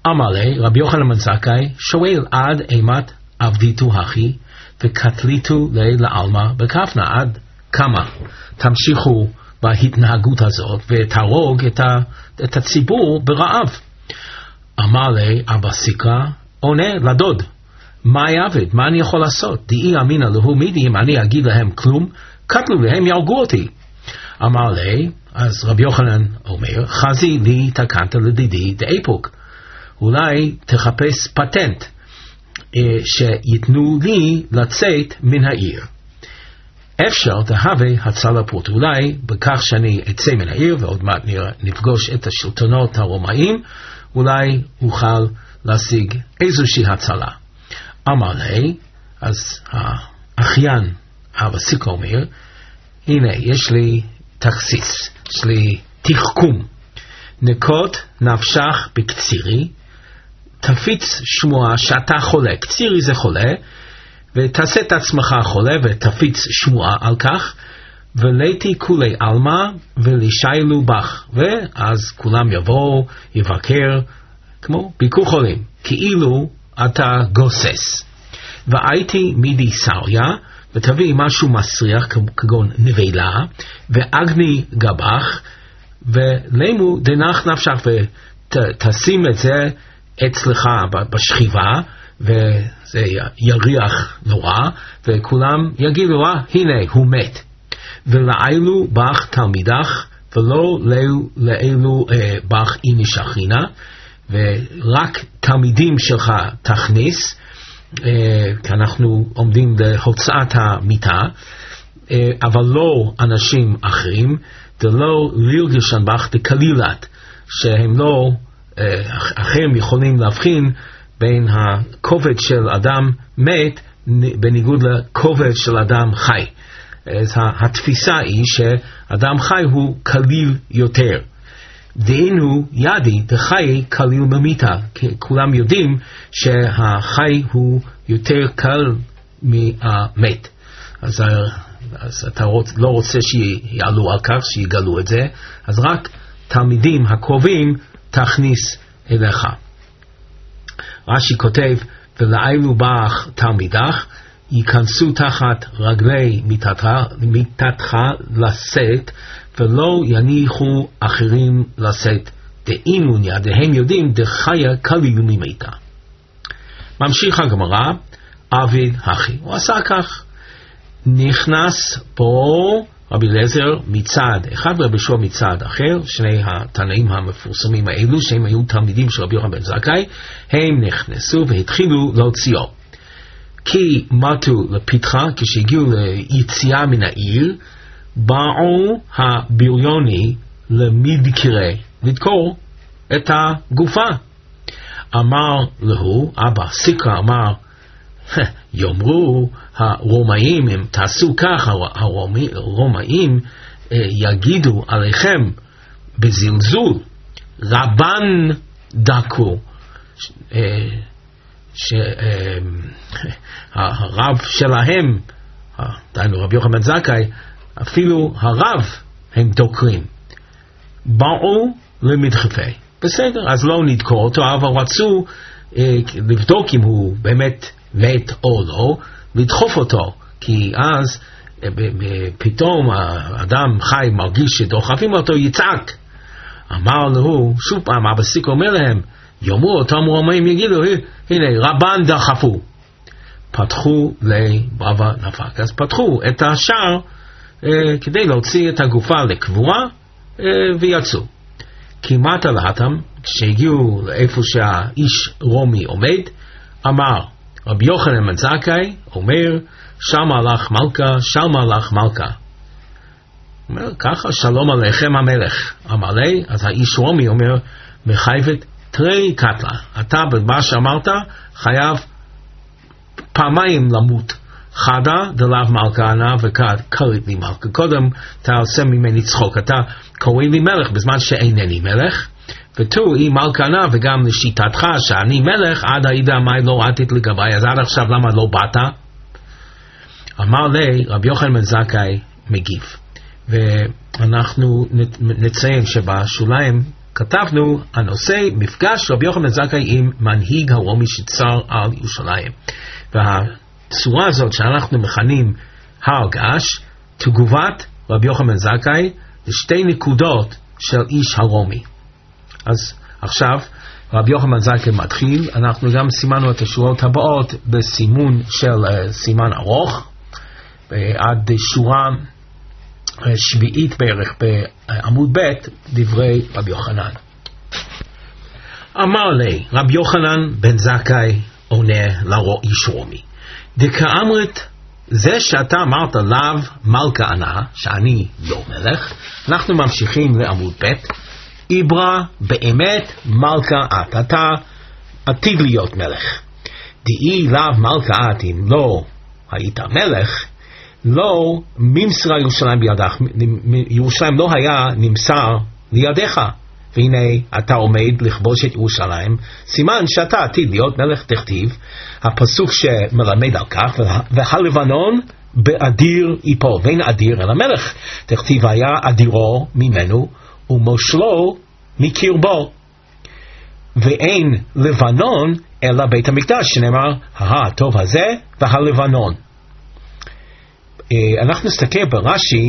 אמר לי, רבי יוחנן בן זכאי, שואל עד אימת עבדיתו הכי, וקטליתו לי לעלמא בכפנה, עד כמה תמשיכו בהתנהגות הזאת, ותהרוג את, ה, את הציבור ברעב. אמר לי, אבא סיקרא, עונה לדוד, מה יעבד? מה אני יכול לעשות? דאי אמינא להו מידי, אם אני אגיד להם כלום, קטלו להם, יהרגו אותי. אמר לי, אז רבי יוחנן אומר, חזי לי תקנת לדידי דאיפוק. אולי תחפש פטנט אה, שיתנו לי לצאת מן העיר. אפשר תהווה הצלה פרוט. אולי בכך שאני אצא מן העיר, ועוד מעט נפגוש את השלטונות הרומאים, אולי אוכל להשיג איזושהי הצלה. אמר לי, אז האחיין אבא סיקרא אומר, הנה יש לי תכסיס, יש לי תחכום, נקוט נפשך בקצירי, תפיץ שמועה שאתה חולה, קצירי זה חולה, ותעשה את עצמך חולה ותפיץ שמועה על כך, ולתי כולי עלמא ולישיילו בך, ואז כולם יבואו, יבקר, כמו ביקור חולים, כאילו אתה גוסס. והייתי מידי סריה, ותביא משהו מסריח כגון נבלה, ואגני גבך, ולמו דנח נפשך, ותשים את זה אצלך בשכיבה, וזה יריח נורא, וכולם יגידו, אה, הנה הוא מת. ולאילו בך תלמידך, ולא לאילו אה, בך איני שכינה, ורק תלמידים שלך תכניס, כי אנחנו עומדים להוצאת המיטה, אבל לא אנשים אחרים, ולא לרגשן בך דקלילת, שהם לא, אחרים יכולים להבחין בין הכובד של אדם מת, בניגוד לכובד של אדם חי. אז התפיסה היא שאדם חי הוא קליל יותר. דהינו ידי דחי קליל במיתה, כי כולם יודעים שהחי הוא יותר קל מהמת. אז, אז אתה רוצ, לא רוצה שיעלו על כך, שיגלו את זה, אז רק תלמידים הקרובים תכניס אליך. רש"י כותב, ולאילו בך תלמידך, ייכנסו תחת רגלי מיתתך, מיתתך לשאת, ולא יניחו אחרים לשאת. דאימון ידיהם יודעים דחיה קליל ממיתה. ממשיך הגמרא, עביד הכי. הוא עשה כך. נכנס פה רבי אליעזר מצד אחד ורבי יהושע מצד אחר, שני התנאים המפורסמים האלו, שהם היו תלמידים של רבי יוחנן בן זכאי, הם נכנסו והתחילו להוציאו. כי מתו לפתחה, כשהגיעו ליציאה מן העיר, באו הבריוני למדקרה, לדקור את הגופה. אמר לו, אבא סיקרא אמר, יאמרו הרומאים, אם תעשו כך, הרומאים יגידו עליכם בזלזול, רבן דקו, שהרב שלהם, דהיינו רבי יוחנן בן זכאי, אפילו הרב הם דוקרים. באו למדחפי. בסדר, אז לא נדקור אותו, אבל רצו אה, לבדוק אם הוא באמת מת או לא, לדחוף אותו, כי אז אה, פתאום האדם חי מרגיש שדוחפים אותו, יצעק. אמר לו, שוב פעם, אבא סיקרא אומר להם, יאמרו אותם רומאים יגידו, הנה רבן דחפו. פתחו לבבא נפק. אז פתחו את השער אה, כדי להוציא את הגופה לקבורה, אה, ויצאו. כמעט להתם, כשהגיעו לאיפה שהאיש רומי עומד, אמר, רבי יוחנן בן זכאי אומר, שם הלך מלכה, שם הלך מלכה. אומר, ככה, שלום עליכם המלך. אמר לי, אז האיש רומי אומר, מחייבת תרי קטלה. אתה במה שאמרת, חייב פעמיים למות. חדה דלאו מלכה ענה וכד קראת לי מלכה. קודם אתה עושה ממני צחוק, אתה קורא לי מלך בזמן שאינני מלך, ותו היא מלכה ענה וגם לשיטתך שאני מלך, עד העידה מה לא עתית לגבי, אז עד עכשיו למה לא באת? אמר לי רבי יוחנן בן זכאי מגיב, ואנחנו נציין שבשוליים כתבנו הנושא מפגש רבי יוחנן זכאי עם מנהיג הרומי שצר על ירושלים. והצורה הזאת שאנחנו מכנים הר געש, תגובת רבי יוחנן זכאי לשתי נקודות של איש הרומי. אז עכשיו רבי יוחנן זכאי מתחיל, אנחנו גם סימנו את השורות הבאות בסימון של uh, סימן ארוך, עד שורה שביעית בערך בעמוד ב' דברי רבי יוחנן. אמר לי רבי יוחנן בן זכאי עונה לאיש רומי, דקאמרת זה שאתה אמרת לאו מלכה ענה, שאני לא מלך. אנחנו ממשיכים לעמוד ב', איברא באמת מלכה את, אתה עתיד להיות מלך. דאי לאו מלכה את, אם לא היית מלך, לא ממסרה ירושלים בידך, ירושלים לא היה נמסר לידיך, והנה אתה עומד לכבוש את ירושלים, סימן שאתה עתיד להיות מלך. תכתיב הפסוק שמלמד על כך, והלבנון באדיר יפול, ואין אדיר אלא מלך. תכתיב היה אדירו ממנו ומושלו מקרבו, ואין לבנון אלא בית המקדש, שנאמר הטוב הזה והלבנון. אנחנו נסתכל ברש"י,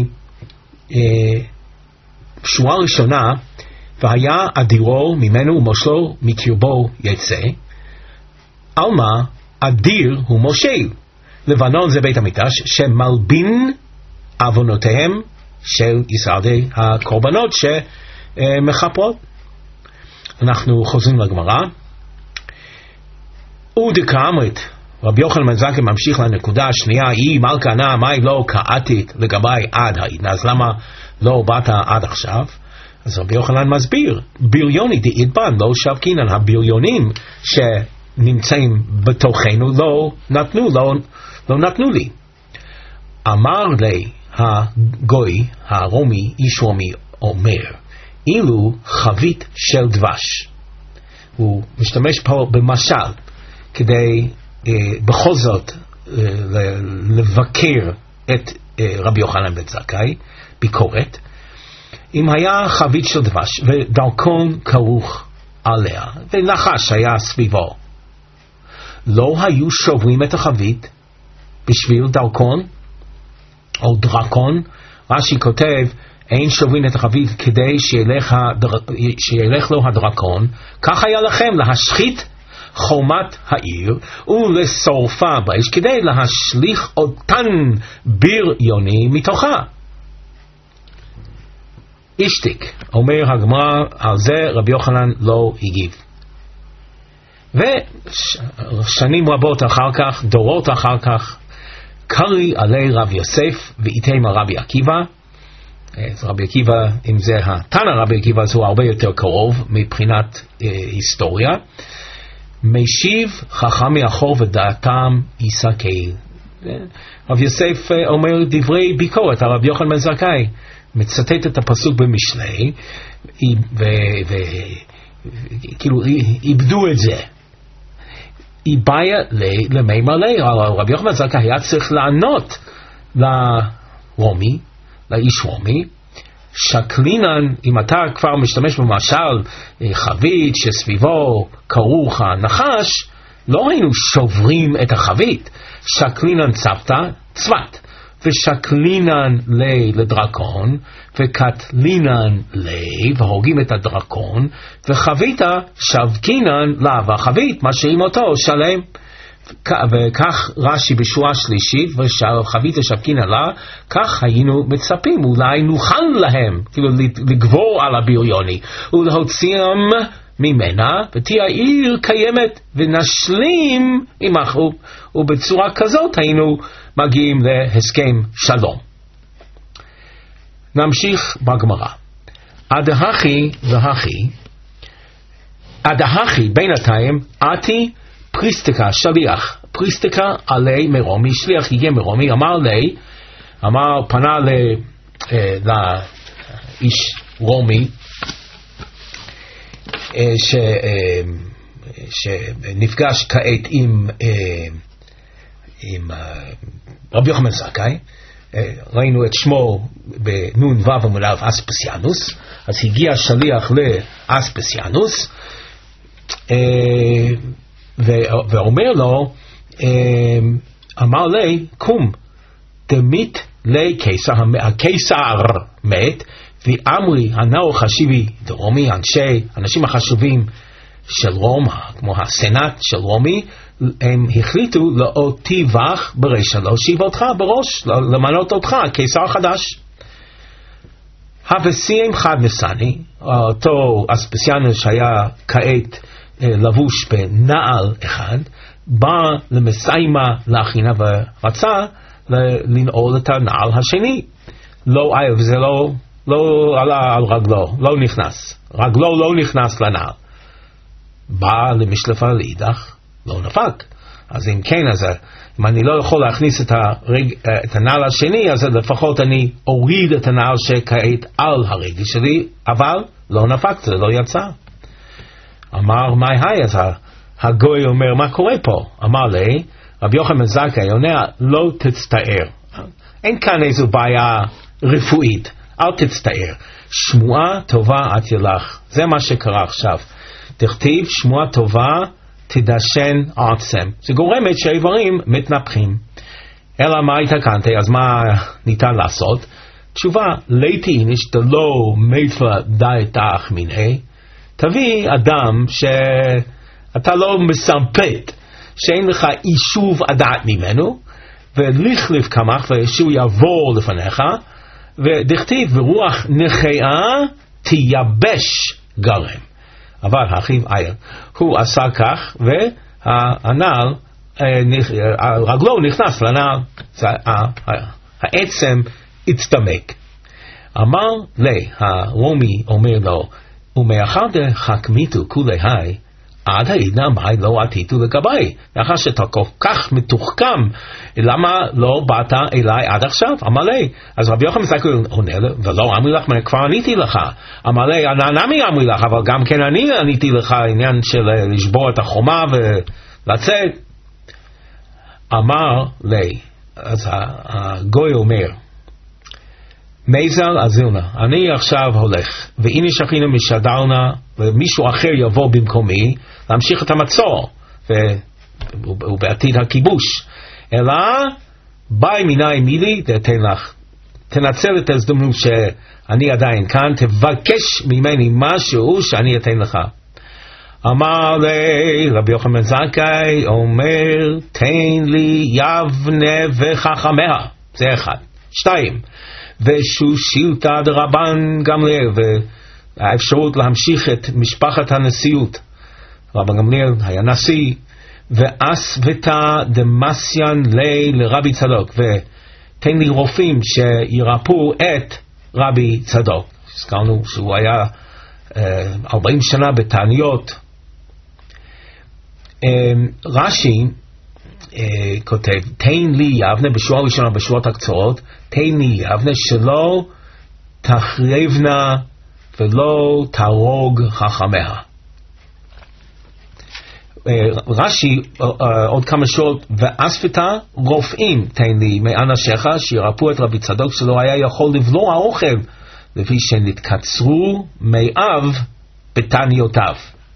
שורה ראשונה, והיה אדירו ממנו ומושלו מקרבו יצא. עלמא אדיר הוא מושל. לבנון זה בית המקדש שמלבין עוונותיהם של ישראלי הקורבנות שמחפרות. אנחנו חוזרים לגמרא. ודקאמרת, רבי יוחנן בן זכאי ממשיך לנקודה השנייה, היא מלכה ענה, מה היא לא קראתית לגבי עד העידן, אז למה לא באת עד עכשיו? אז רבי יוחנן מסביר, בריוני דאידבן לא שבקינן, הבריונים שנמצאים בתוכנו לא נתנו, לא, לא נתנו לי. אמר לי הגוי, הרומי, איש רומי, אומר, אילו חבית של דבש. הוא משתמש פה במשל, כדי אה, בכל זאת אה, לבקר את אה, רבי יוחנן בן זכאי, ביקורת. אם היה חבית של דבש ודרכון כרוך עליה ונחש היה סביבו, לא היו שוברים את החבית בשביל דרכון או דרקון? רש"י כותב, אין שוברים את החבית כדי שילך, הדר... שילך לו הדרקון, כך היה לכם להשחית חומת העיר ולשורפה באש כדי להשליך אותן בריונים מתוכה. אישתיק, אומר הגמרא, על זה רבי יוחנן לא הגיב. ושנים רבות אחר כך, דורות אחר כך, קרי עלי רב יוסף ואיתם רבי עקיבא. אז רבי עקיבא, אם זה התנא רבי עקיבא, אז הוא הרבה יותר קרוב מבחינת אה, היסטוריה. משיב חכם מאחור ודעתם יסקל. רב יוסף אה, אומר דברי ביקורת על רבי יוחנן בן זכאי, מצטט את הפסוק במשלי, וכאילו איבדו את זה. היא באה למי מלא, רבי יוחנן בן זכאי היה צריך לענות לרומי, לאיש רומי, שקלינן, אם אתה כבר משתמש במשל חבית שסביבו כרוך הנחש, לא היינו שוברים את החבית, שקלינן צפתא צבת, ושקלינן לי לדרקון, וקטלינן לי, והורגים את הדרקון, וחביתה שבקינן לה, והחבית משאירים אותו שלם. וכך רש"י בשורה שלישית, וחביתה שבקינן לה, כך היינו מצפים, אולי נוכל להם, כאילו לגבור על הבריוני, ולהוציאם ממנה, ותהיה העיר קיימת, ונשלים עמך, ובצורה כזאת היינו מגיעים להסכם שלום. נמשיך בגמרא. אדהכי והכי, אדהכי בינתיים, עתי פריסטיקה, שליח, פריסטיקה עלי מרומי, שליח הגיע מרומי, אמר לי, אמר, פנה לאיש רומי, ש, שנפגש כעת עם, עם רבי יוחנן בן זכאי, ראינו את שמו בנון וו עמוד א' אספסיאנוס, אז הגיע שליח לאספסיאנוס ואומר לו, אמר לי, קום, דמית לקיסר, הקיסר מת, ואמרי הנאו חשיבי דרומי, אנשי, אנשים החשובים של רומא, כמו הסנאט של רומי, הם החליטו לא תיווך ברישה, להושיב אותך בראש, למנות אותך קיסר חדש. הבסיים חד מסני, אותו אספסיאנוס שהיה כעת לבוש בנעל אחד, בא למסיימה להכינה ורצה לנעול את הנעל השני. לא, וזה לא, לא עלה על רגלו, לא נכנס. רגלו לא נכנס לנעל. בא למשלפה לאידך, לא נפק. אז אם כן, אז אם אני לא יכול להכניס את, הרג, את הנעל השני, אז לפחות אני אוריד את הנעל שכעת על הרגל שלי, אבל לא נפק, זה לא יצא. אמר, מה היי? אז הגוי אומר, מה קורה פה? אמר לי, רבי יוחנן בן זכאי עונה, לא תצטער. אין כאן איזו בעיה רפואית, אל תצטער. שמועה טובה את ילך. זה מה שקרה עכשיו. תכתיב, שמועה טובה תדשן עצם. זה גורמת שהאיברים מתנפחים. אלא מה התקנתי, אז מה ניתן לעשות? תשובה, ליתיניש דלא מיתווה דעתך מיניה. תביא אדם שאתה לא מסמפת, שאין לך יישוב הדעת ממנו, ולכלף כמך ושהוא יעבור לפניך, ודכתיב ברוח נחיה תייבש גרם. אבל האחיו אייר, הוא עשה כך, והנעל, רגלו נכנס לנעל, העצם הצטמק. אמר לי, הרומי אומר לו, ומאחר דחכמיתו כולי היי, עד העידנא מאי לא עתיתו לגבי. לאחר שאתה כל כך מתוחכם, למה לא באת אליי עד עכשיו? אמר לי, אז רבי יוחנן בן זכאי עונה לו, ולא אמרי לך, כבר עניתי לך. אמר לי, נמי אמרי לך, אבל גם כן אני עניתי לך עניין של לשבור את החומה ולצאת. אמר לי, אז הגוי אומר, מייזל azilna, אני עכשיו הולך, והנה שכינה משדרנה, ומישהו אחר יבוא במקומי, להמשיך את המצור, ובעתיד הכיבוש. אלא, ביי מיני מילי, תתן לך, תנצל את ההזדמנות שאני עדיין כאן, תבקש ממני משהו שאני אתן לך. אמר לי, רבי יוחנן בן זכאי, אומר, תן לי יבנה וחכמיה. זה אחד. שתיים. ושושילתא דרבן גמליאל, והאפשרות להמשיך את משפחת הנשיאות. רבן גמליאל היה נשיא, ואסוותא דמסיין לי לרבי צדוק, ותן לי רופאים שירפאו את רבי צדוק. הזכרנו שהוא היה ארבעים שנה בתעניות. רש"י כותב, תן לי יבנה, בשורה ראשונה בשורות הקצרות, תן לי יבנה שלא תחרבנה ולא תהרוג חכמיה. רש"י עוד כמה שורות, ואספתה רופאים תן לי מאנשיך שירפאו את רבי צדוק, שלא היה יכול לבלוע אוכל לפי שנתקצרו מאב בתעניותיו.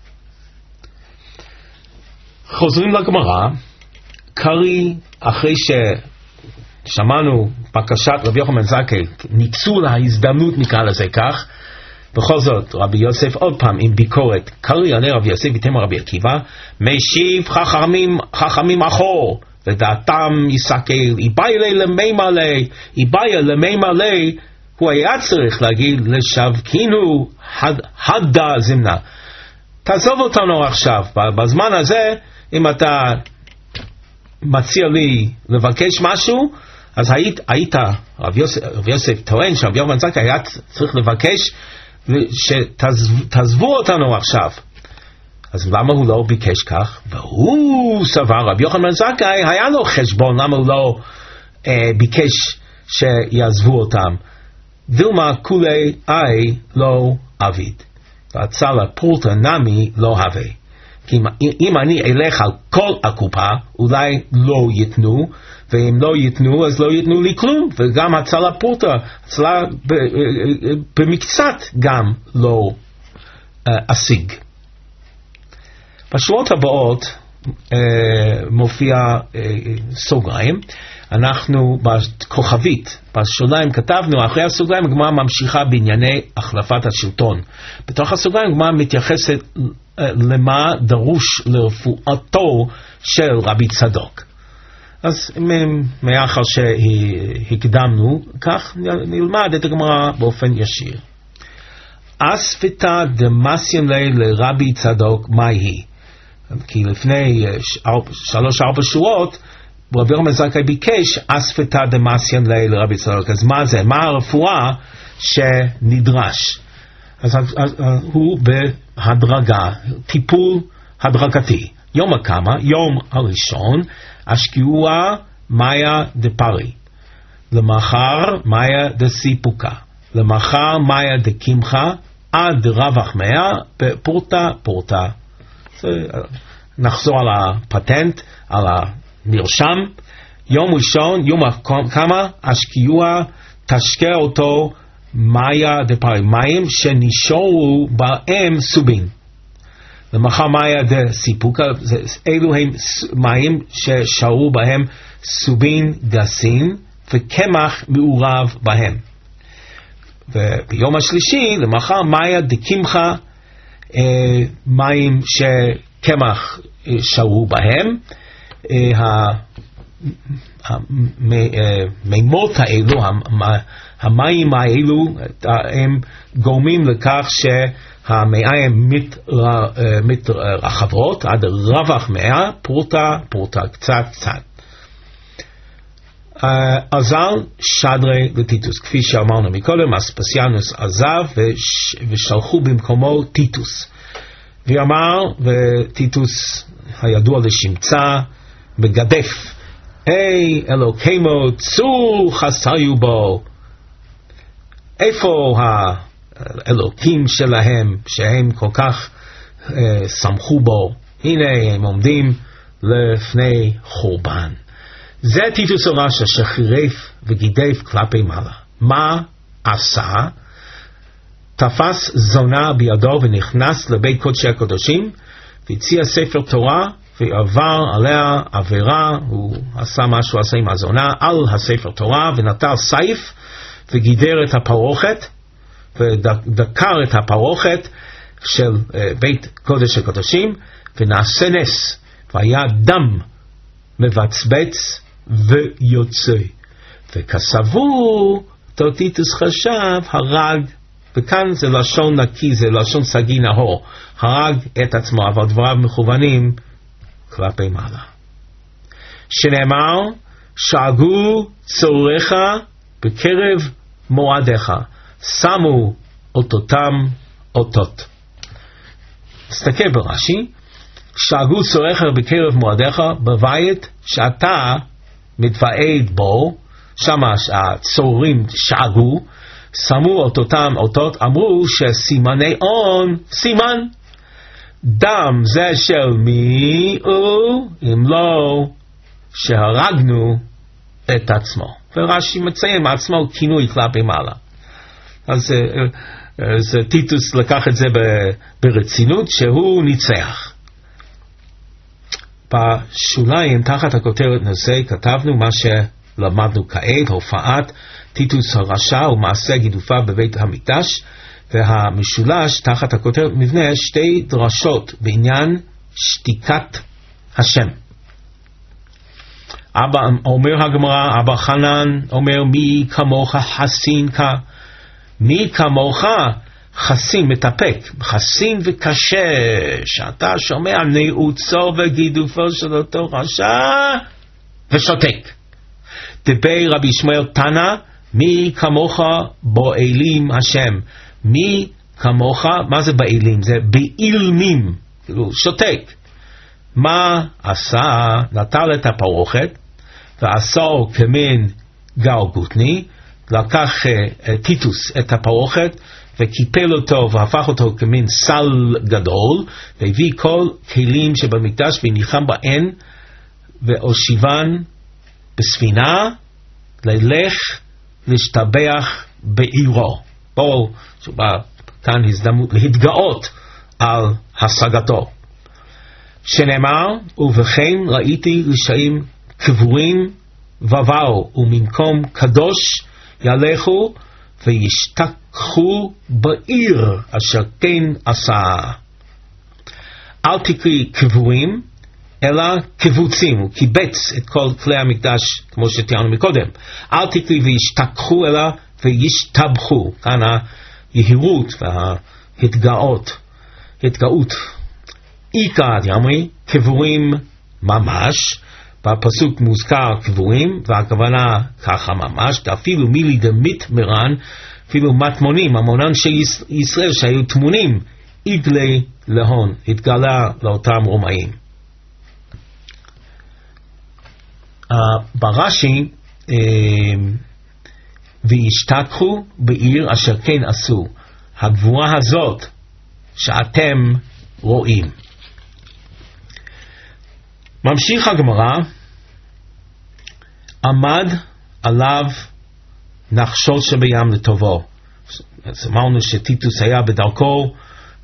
חוזרים לגמרא. קרי, אחרי ששמענו בקשת רבי יוחנן בן זכאי, ניצול ההזדמנות נקרא לזה כך, בכל זאת רבי יוסף עוד פעם עם ביקורת, קרי ענה רבי יוסף ותאמר רבי עקיבא, משיב חכמים, חכמים אחור, ודעתם יסקל, איבאי לי למימה לי, איבאי למימה לי, הוא היה צריך להגיד לשבקינו הדה זמנה. תעזוב אותנו עכשיו, בזמן הזה, אם אתה מציע לי לבקש משהו, אז היית, היית רב יוסף, רב יוסף טוען שרבי יוחנן בן זכאי היה צריך לבקש שתעזבו אותנו עכשיו. אז למה הוא לא ביקש כך? והוא סבר, רבי יוחנן בן זכאי היה לו חשבון, למה הוא לא אה, ביקש שיעזבו אותם. דילמה כולי אי לא עביד, והצלה פורטה נמי לא הווה. כי אם, אם אני אלך על כל הקופה, אולי לא ייתנו, ואם לא ייתנו, אז לא ייתנו לי כלום, וגם הצלה פורטה, הצלה במקצת גם לא uh, אשיג. בשורות הבאות uh, מופיע uh, סוגריים, אנחנו בכוכבית, בשוליים כתבנו, אחרי הסוגריים הגמרא ממשיכה בענייני החלפת השלטון. בתוך הסוגריים הגמרא מתייחסת uh, למה דרוש לרפואתו של רבי צדוק. אז מאחר שהקדמנו, כך נלמד את הגמרא באופן ישיר. אספתא דמסיים ליה לרבי צדוק, מה היא? כי לפני שלוש ארבע שורות, רבי יוחנן זכאי ביקש אספתא דמסיים ליה לרבי צדוק. אז מה זה? מה הרפואה שנדרש? אז הוא בהדרגה, טיפול הדרגתי. יום הקמה, יום הראשון, השקיעוה מאיה דפרי, למחר מאיה דסיפוקה, למחר מאיה דקימחה, עד רווח מאה בפורטה פורטה. נחזור על הפטנט, על המרשם. יום ראשון, יום הקמה, השקיעוה תשקע אותו מאיה דפרי, מים שנשארו בהם סובין. למחר מאיה דסיפוקה, אלו הם מים ששארו בהם סובין גסים וקמח מעורב בהם. וביום השלישי, למחר מאיה דקימחה, מים שקמח שרו בהם. המימות האלו, המים האלו, הם גורמים לכך שהמעיים מתרחבות עד רווח מאה, פרוטה פרוטה, קצת קצת. עזר שדרי לטיטוס, כפי שאמרנו מקודם, אספסיאנוס עזב ושלחו במקומו טיטוס. ואמר, וטיטוס הידוע לשמצה, מגדף, היי אלוקימו צור חסיו בו. איפה האלוקים שלהם שהם כל כך uh, שמחו בו? הנה הם עומדים לפני חורבן. זה טיטוס הרשע שחירף וגידף כלפי מעלה. מה עשה? תפס זונה בידו ונכנס לבית קודשי הקודשים והציע ספר תורה ועבר עליה עבירה. הוא עשה משהו עשה עם הזונה על הספר תורה ונטל סייף וגידר את הפרוכת ודקר את הפרוכת של בית קודש הקודשים ונעשה נס והיה דם מבצבץ ויוצא, וכסבור טיטוס חשב הרג, וכאן זה לשון נקי, זה לשון סגי נהור, הרג את עצמו, אבל דבריו מכוונים כלפי מעלה. שנאמר, שאגו צורך בקרב מועדיך, שמו אותותם אותות. תסתכל ברש"י, שאגו צורך בקרב מועדיך בבית שאתה מתוועד בו, שמה הצורים שאגו, שמו אותותם אותות, אמרו שסימני און, סימן, דם זה של מי הוא, אם לא שהרגנו את עצמו. ורש"י מציין מעצמו כינוי כלפי מעלה. אז, אז טיטוס לקח את זה ברצינות שהוא ניצח. בשוליים תחת הכותרת נושא כתבנו מה שלמדנו כעת, הופעת טיטוס הרשע ומעשה גידופיו בבית המקדש, והמשולש תחת הכותרת מבנה שתי דרשות בעניין שתיקת השם. אבא אומר הגמרא, אבא חנן אומר מי כמוך חסין כה, מי כמוך חסין מתאפק, חסין וקשה, שאתה שומע נעוצו וגידופו של אותו רשע ושותק. דבי רבי שמואל תנא, מי כמוך באילים השם, מי כמוך, מה זה באילים? זה באילמים, כאילו שותק. מה עשה? נטל את הפרוכת ועשו כמין גל גוטני, לקח uh, טיטוס את הפרוכת וקיפל אותו והפך אותו כמין סל גדול, והביא כל כלים שבמקדש והניחם בהן, והושיבן בספינה ללך להשתבח בעירו. פה שבא כאן הזדמנות להתגאות על השגתו. שנאמר, ובכן ראיתי רשעים קבורים ובאו, וממקום קדוש ילכו וישתכחו בעיר אשר כן עשה. אל תקריא קבורים, אלא קבוצים. הוא קיבץ את כל כלי המקדש כמו שתיארנו מקודם. אל תקריא וישתכחו, אלא וישתבחו. כאן היהירות וההתגאות, התגאות. עיקר יאמרי קבורים ממש, בפסוק מוזכר קבורים, והכוונה ככה ממש, אפילו מילי דמית מרן, אפילו מטמונים, המונן של ישראל שהיו תמונים, יגלה להון, התגלה לאותם רומאים. Uh, ברש"י, uh, וישתכחו בעיר אשר כן עשו, הגבורה הזאת שאתם רואים. ממשיך הגמרא, עמד עליו נחשול שבים לטובו. אז אמרנו שטיטוס היה בדרכו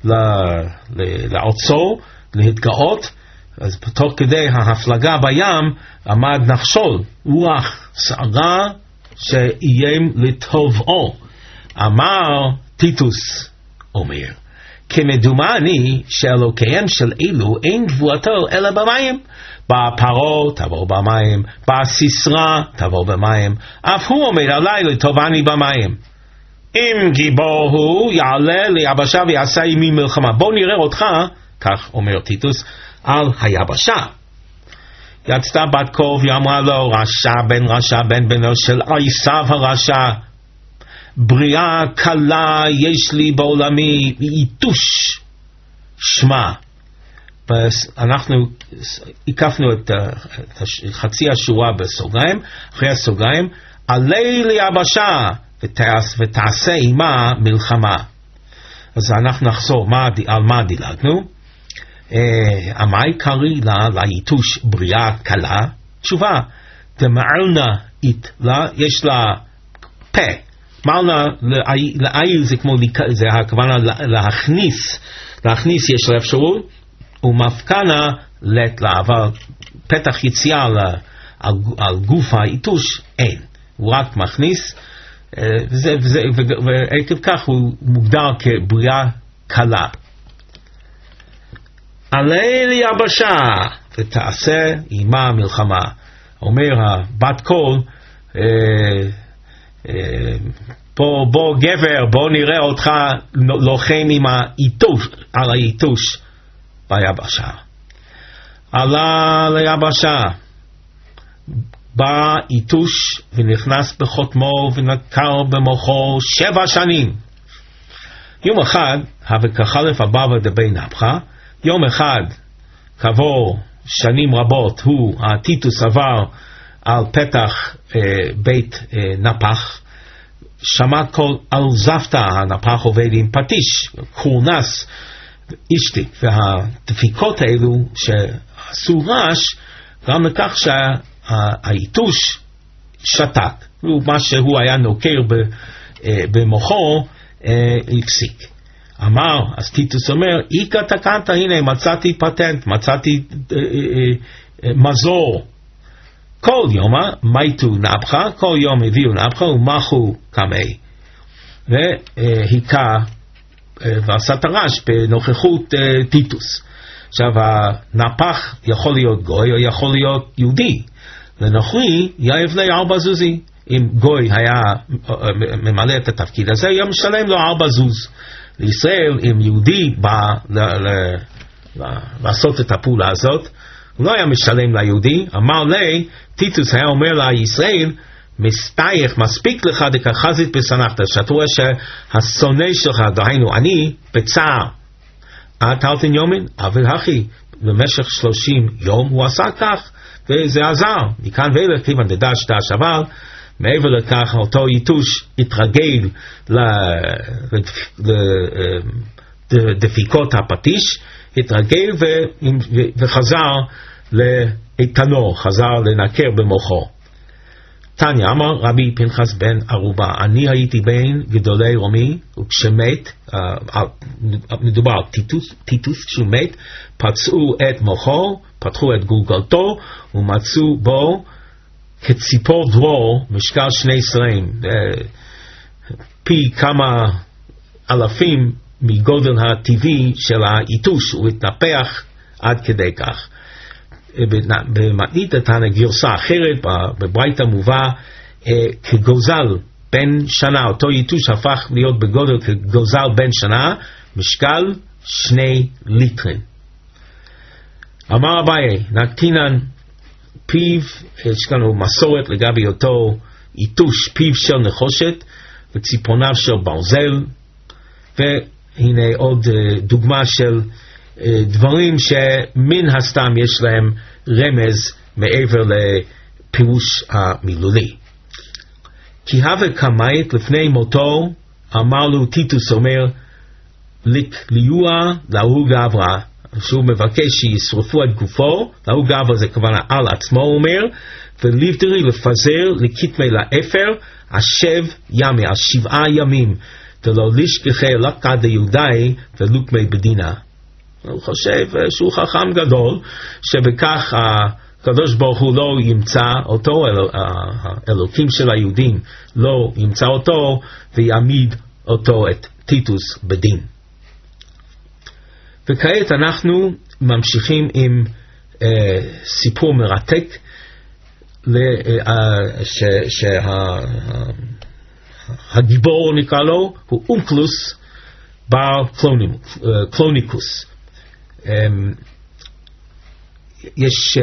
לארצו, להתגאות, אז תוך כדי ההפלגה בים עמד נחשול, רוח סערה שאיים לטובו. אמר טיטוס אומר, כמדומני שאלוקיהם של אלו אין גבורתו אלא במים. בפרו תבוא במים, בסיסרא תבוא במים, אף הוא עומד עלי לטובני במים. אם גיבור הוא יעלה ליבשה ויעשה עמי מלחמה. בוא נראה אותך, כך אומר טיטוס, על היבשה. יצתה בת קול ואמרה לו, רשע בן רשע בן בנו של עשיו הרשע, בריאה קלה יש לי בעולמי, יתוש שמה. אנחנו הקפנו את חצי השורה בסוגריים, אחרי הסוגריים, עלי ליבשה ותעשה עמה מלחמה. אז אנחנו נחזור מה, על מה דילגנו. המאי קרי לה ליתוש בריאה קלה? תשובה, דמעלנה אית לה, יש לה פה. מעלנה לעיל זה כמו, זה הכוונה להכניס, להכניס יש לה אפשרות, ומפקנה לת לה, אבל פתח יציאה על, על גוף היתוש אין, הוא רק מכניס, וזה, וזה, ועקב כך הוא מוגדר כבריאה קלה. עלי ליבשה ותעשה עמה מלחמה. אומר הבת קול, אה, אה, בוא, בוא גבר, בוא נראה אותך לוחם עם היתוש, על היתוש ביבשה. עלה ליבשה, בא יתוש ונכנס בחותמו ונקר במוחו שבע שנים. יום אחד, וכחלף הבבא דבי נפחא, יום אחד, כעבור שנים רבות, הוא, הטיטוס עבר על פתח אה, בית אה, נפח, שמע קול על זפתא, הנפח עובד עם פטיש, קורנס, אשתי, והדפיקות האלו שעשו רעש, גם לכך שהיתוש שתק, מה שהוא היה נוקר במוחו, הפסיק. אמר, אז טיטוס אומר, איקה תקנת, הנה מצאתי פטנט, מצאתי אה, אה, אה, מזור. כל יום מייטו נפחה, כל יום הביאו נפחה ומחו קמי. והיכה אה, ועשה תרש בנוכחות אה, טיטוס. עכשיו, הנפח יכול להיות גוי או יכול להיות יהודי. לנוכרי יבלה ארבע זוזי. אם גוי היה אה, ממלא את התפקיד הזה, היה משלם לו ארבע זוז. לישראל, אם יהודי בא ל- ל- ל- לעשות את הפעולה הזאת, הוא לא היה משלם ליהודי. אמר לי, טיטוס היה אומר לישראל, מסתייך, מספיק לך דקחזית בסנחת, שאתה רואה שהשונא שלך, דהיינו, אני בצער. את אלתן יומין, אבל אחי, במשך שלושים יום הוא עשה כך, וזה עזר. מכאן ואילך, כיוון דדש דש אבל, מעבר לכך, אותו יתוש התרגל לדפיקות הפטיש, התרגל וחזר לאיתנו, חזר לנקר במוחו. תניא אמר רבי פנחס בן ערובה, אני הייתי בין גדולי רומי, וכשמת, מדובר על טיטוס, טיטוס, כשהוא מת, פצעו את מוחו, פתחו את גולגלתו, ומצאו בו כציפור דרור, משקל שני סלעים, פי כמה אלפים מגודל הטבעי של היתוש, הוא התנפח עד כדי כך. במתנית התנא גרסה אחרת, בברייתא מובא כגוזל בן שנה, אותו יתוש הפך להיות בגודל כגוזל בן שנה, משקל שני ליטרים. אמר אביי, נקטינן פיו, יש לנו מסורת לגבי אותו יתוש, פיו של נחושת וציפורניו של ברזל, והנה עוד דוגמה של דברים שמן הסתם יש להם רמז מעבר לפירוש המילולי. כי הווה קמאית לפני מותו, אמר לו טיטוס אומר, לקליוע להוא גברא, שהוא מבקש שישרפו את גופו, להוא גברא זה כוונה על עצמו אומר, ולבדרי לפזר לכתמי לאפר, השב ימי, השבעה ימים, ולא לשכחי לקה דיודאי ולוקמי בדינה. הוא חושב שהוא חכם גדול, שבכך הקדוש ברוך הוא לא ימצא אותו, האלוקים של היהודים לא ימצא אותו, ויעמיד אותו את טיטוס בדין. וכעת אנחנו ממשיכים עם אה, סיפור מרתק, שהגיבור נקרא לו, הוא אונקלוס בר קלוניקוס. יש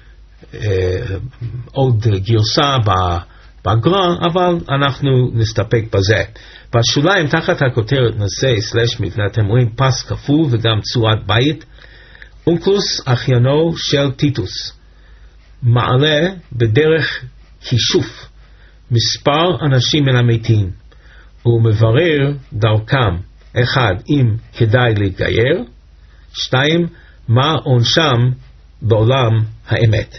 עוד גרסה בגר"א, אבל אנחנו נסתפק בזה. בשוליים תחת הכותרת נושא סלש מבנה, אתם רואים פס כפול וגם צורת בית. אונקלוס אחיינו של טיטוס מעלה בדרך כישוף מספר אנשים מן המתים, ומברר דרכם, אחד, אם כדאי להתגייר, שתיים, מה עונשם בעולם האמת.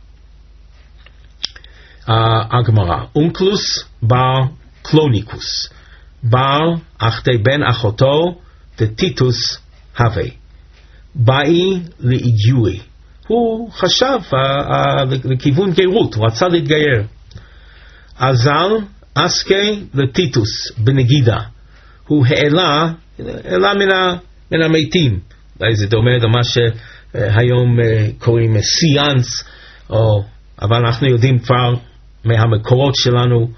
הגמרא, אונקלוס בר קלוניקוס, בר אחתי בן אחותו דטיטוס הווה, באי לאיגיורי, הוא חשב לכיוון גירות, הוא רצה להתגייר. עזל אסקי לטיטוס בנגידה, הוא העלה, העלה מן, ה, מן המתים. זה דומה למה שהיום קוראים סיאנס, או, אבל אנחנו יודעים כבר מהמקורות שלנו,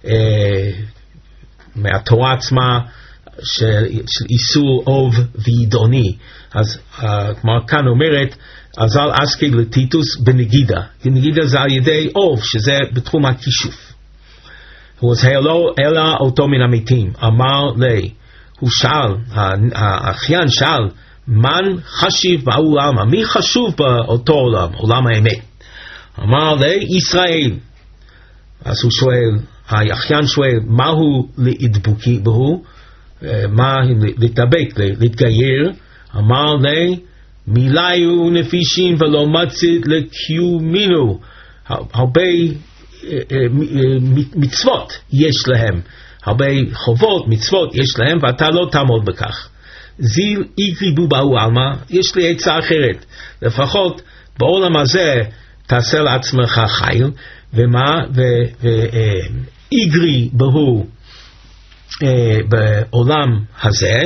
מהתורה עצמה, של, של איסור אוב וידעוני. אז כמו כאן אומרת, עזל אסקי לטיטוס בנגידה. בנגידה זה על ידי אוב, שזה בתחום הכישוף. הוא העלה אותו מן המתים, אמר לי, הוא שאל, האחיין שאל, מן חשיב בעולם, מי חשוב באותו עולם, עולם האמת? אמר לי, ישראל. אז הוא שואל, האחיין שואל, מהו להדבוקי בו? מה להתאבק, להתגייר? אמר לי, מיליו נפישים ולא מצית לקיומינו. הרבה מצוות יש להם, הרבה חובות, מצוות יש להם, ואתה לא תעמוד בכך. זיל איגריבו באו עלמא, יש לי עצה אחרת, לפחות בעולם הזה תעשה לעצמך חיל, ומה, ואיגרי בהו בעולם הזה,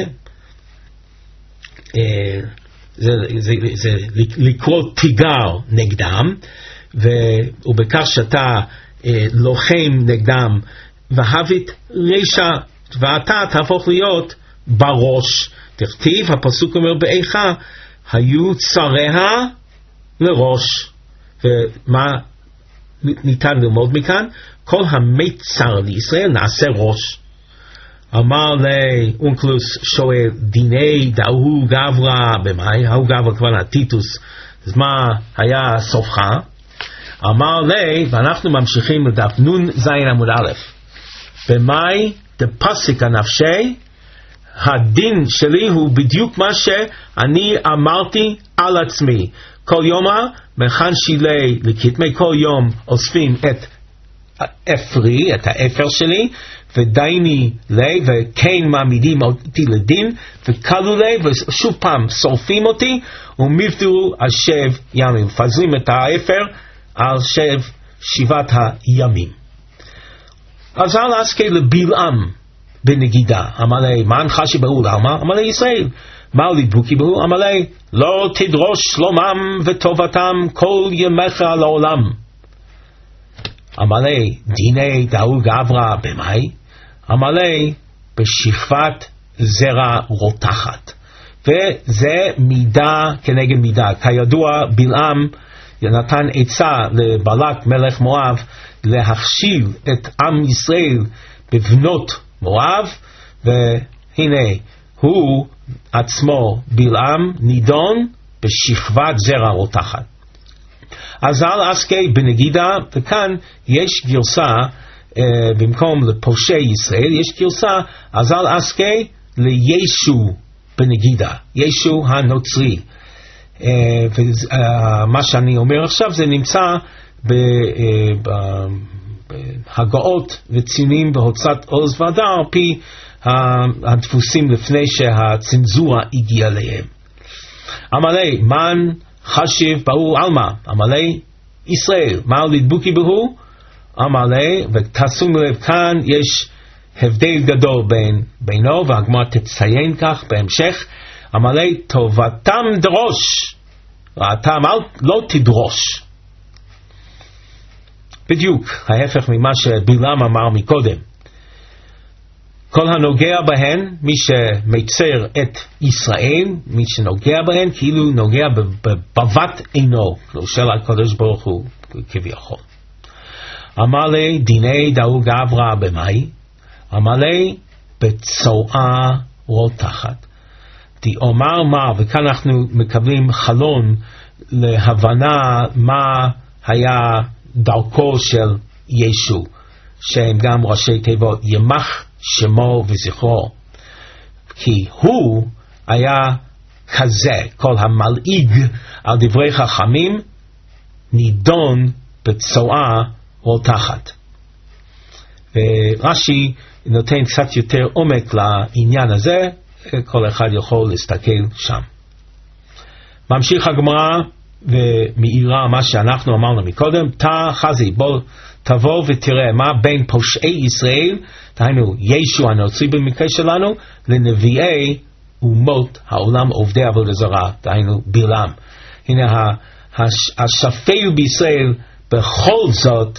זה, זה, זה לקרוא תיגר נגדם, ובכך שאתה לוחם נגדם, והבית רשע, ואתה תהפוך להיות בראש. תכתיב, הפסוק אומר באיכה, היו צריה לראש. ומה ניתן ללמוד מכאן? כל המצר לישראל נעשה ראש. אמר לי, אונקלוס שואל, דיני דאו גברא במאי, ההוא גברא כבר טיטוס, אז מה היה סופך? אמר לי, ואנחנו ממשיכים לדף נון זין עמוד א', במאי דפסיק הנפשי, הדין שלי הוא בדיוק מה שאני אמרתי על עצמי. כל יומה מכן שילי לכתמי, כל יום אוספים את אפרי, את האפר שלי, ודייני לי, וכן מעמידים אותי לדין, וקלו לי, ושוב פעם שורפים אותי, ומבטרו על שב ימים, מפזרים את האפר על שב שבעת הימים. אז אל עסקי לבלעם בנגידה, אמר לי, מה הנחשי בהו למה? אמר לי, ישראל, מה לדבוקי בהו? אמר לי, לא תדרוש שלומם וטובתם כל ימיך לעולם. אמר לי, דיני דאו גברא במאי? אמר לי, בשפת זרע רותחת. וזה מידה כנגד מידה. כידוע, בלעם נתן עצה לבלק מלך מואב להכשיל את עם ישראל בבנות מואב, והנה הוא עצמו בלעם נידון בשכבת זרע רותחת. אז אל עסקי בנגידה, וכאן יש גרסה, אה, במקום לפושעי ישראל, יש גרסה, אז אל עסקי לישו בנגידה, ישו הנוצרי. אה, ומה אה, שאני אומר עכשיו זה נמצא בהגאות וציונים בהוצאת עוז והדר, על פי הדפוסים לפני שהצנזורה הגיעה אליהם. אמר לי, מן חשיב בהו אלמה? אמר לי, ישראל, מה לדבוקי בהו? אמר לי, ותשימו לב, כאן יש הבדל גדול בין, בינו, והגמרא תציין כך בהמשך. אמר לי, טובתם דרוש, ואתה לא תדרוש. בדיוק ההפך ממה שבלעם אמר מקודם. כל הנוגע בהן, מי שמצר את ישראל, מי שנוגע בהן, כאילו נוגע בבת עינו, של הקדוש ברוך הוא כביכול. אמר לי, דיני דאו גברא במאי? אמר לי, בצועה רותחת. אומר מה, וכאן אנחנו מקבלים חלון להבנה מה היה דרכו של ישו, שהם גם ראשי תיבות ימח שמו וזכרו, כי הוא היה כזה, כל המלעיג על דברי חכמים נידון בצועה רותחת. ורש"י נותן קצת יותר עומק לעניין הזה, כל אחד יכול להסתכל שם. ממשיך הגמרא ומאירה מה שאנחנו אמרנו מקודם, תא חזי, בוא תבוא ותראה מה בין פושעי ישראל, דהיינו ישו הנוצרי במקרה שלנו, לנביאי אומות העולם עובדי עבודה זרה, דהיינו בלעם. הנה השפל בישראל בכל זאת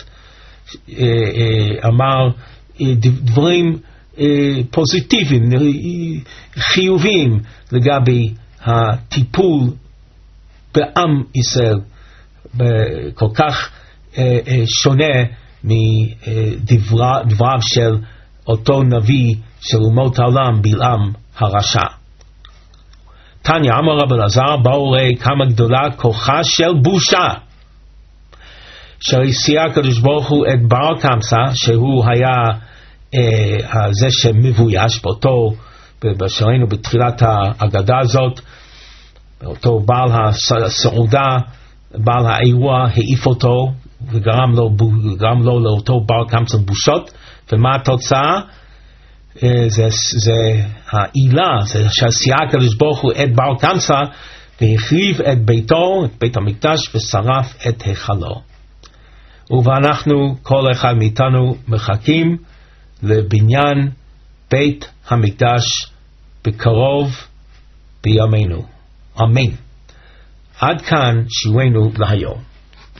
אמר דברים פוזיטיביים, חיוביים לגבי הטיפול בעם ישראל, כל כך שונה מדבריו של אותו נביא של אומות העולם, בלעם הרשע. תניא אמר רבי אלעזר, באו ראי כמה גדולה כוחה של בושה, שהסיע הקדוש ברוך הוא את בר קמצא, שהוא היה אה, זה שמבויש באותו, שראינו בתחילת ההגדה הזאת, אותו בעל הסעודה, בעל האירוע העיף אותו וגרם לו, גרם לו לאותו בר קמצא בושות. ומה התוצאה? זה, זה העילה, זה שעשייה הקדוש ברוך הוא את בר קמצא והחריב את ביתו, את בית המקדש, ושרף את היכלו. ואנחנו, כל אחד מאיתנו, מחכים לבניין בית המקדש בקרוב בימינו. אמן. עד כאן שיעורנו להיום.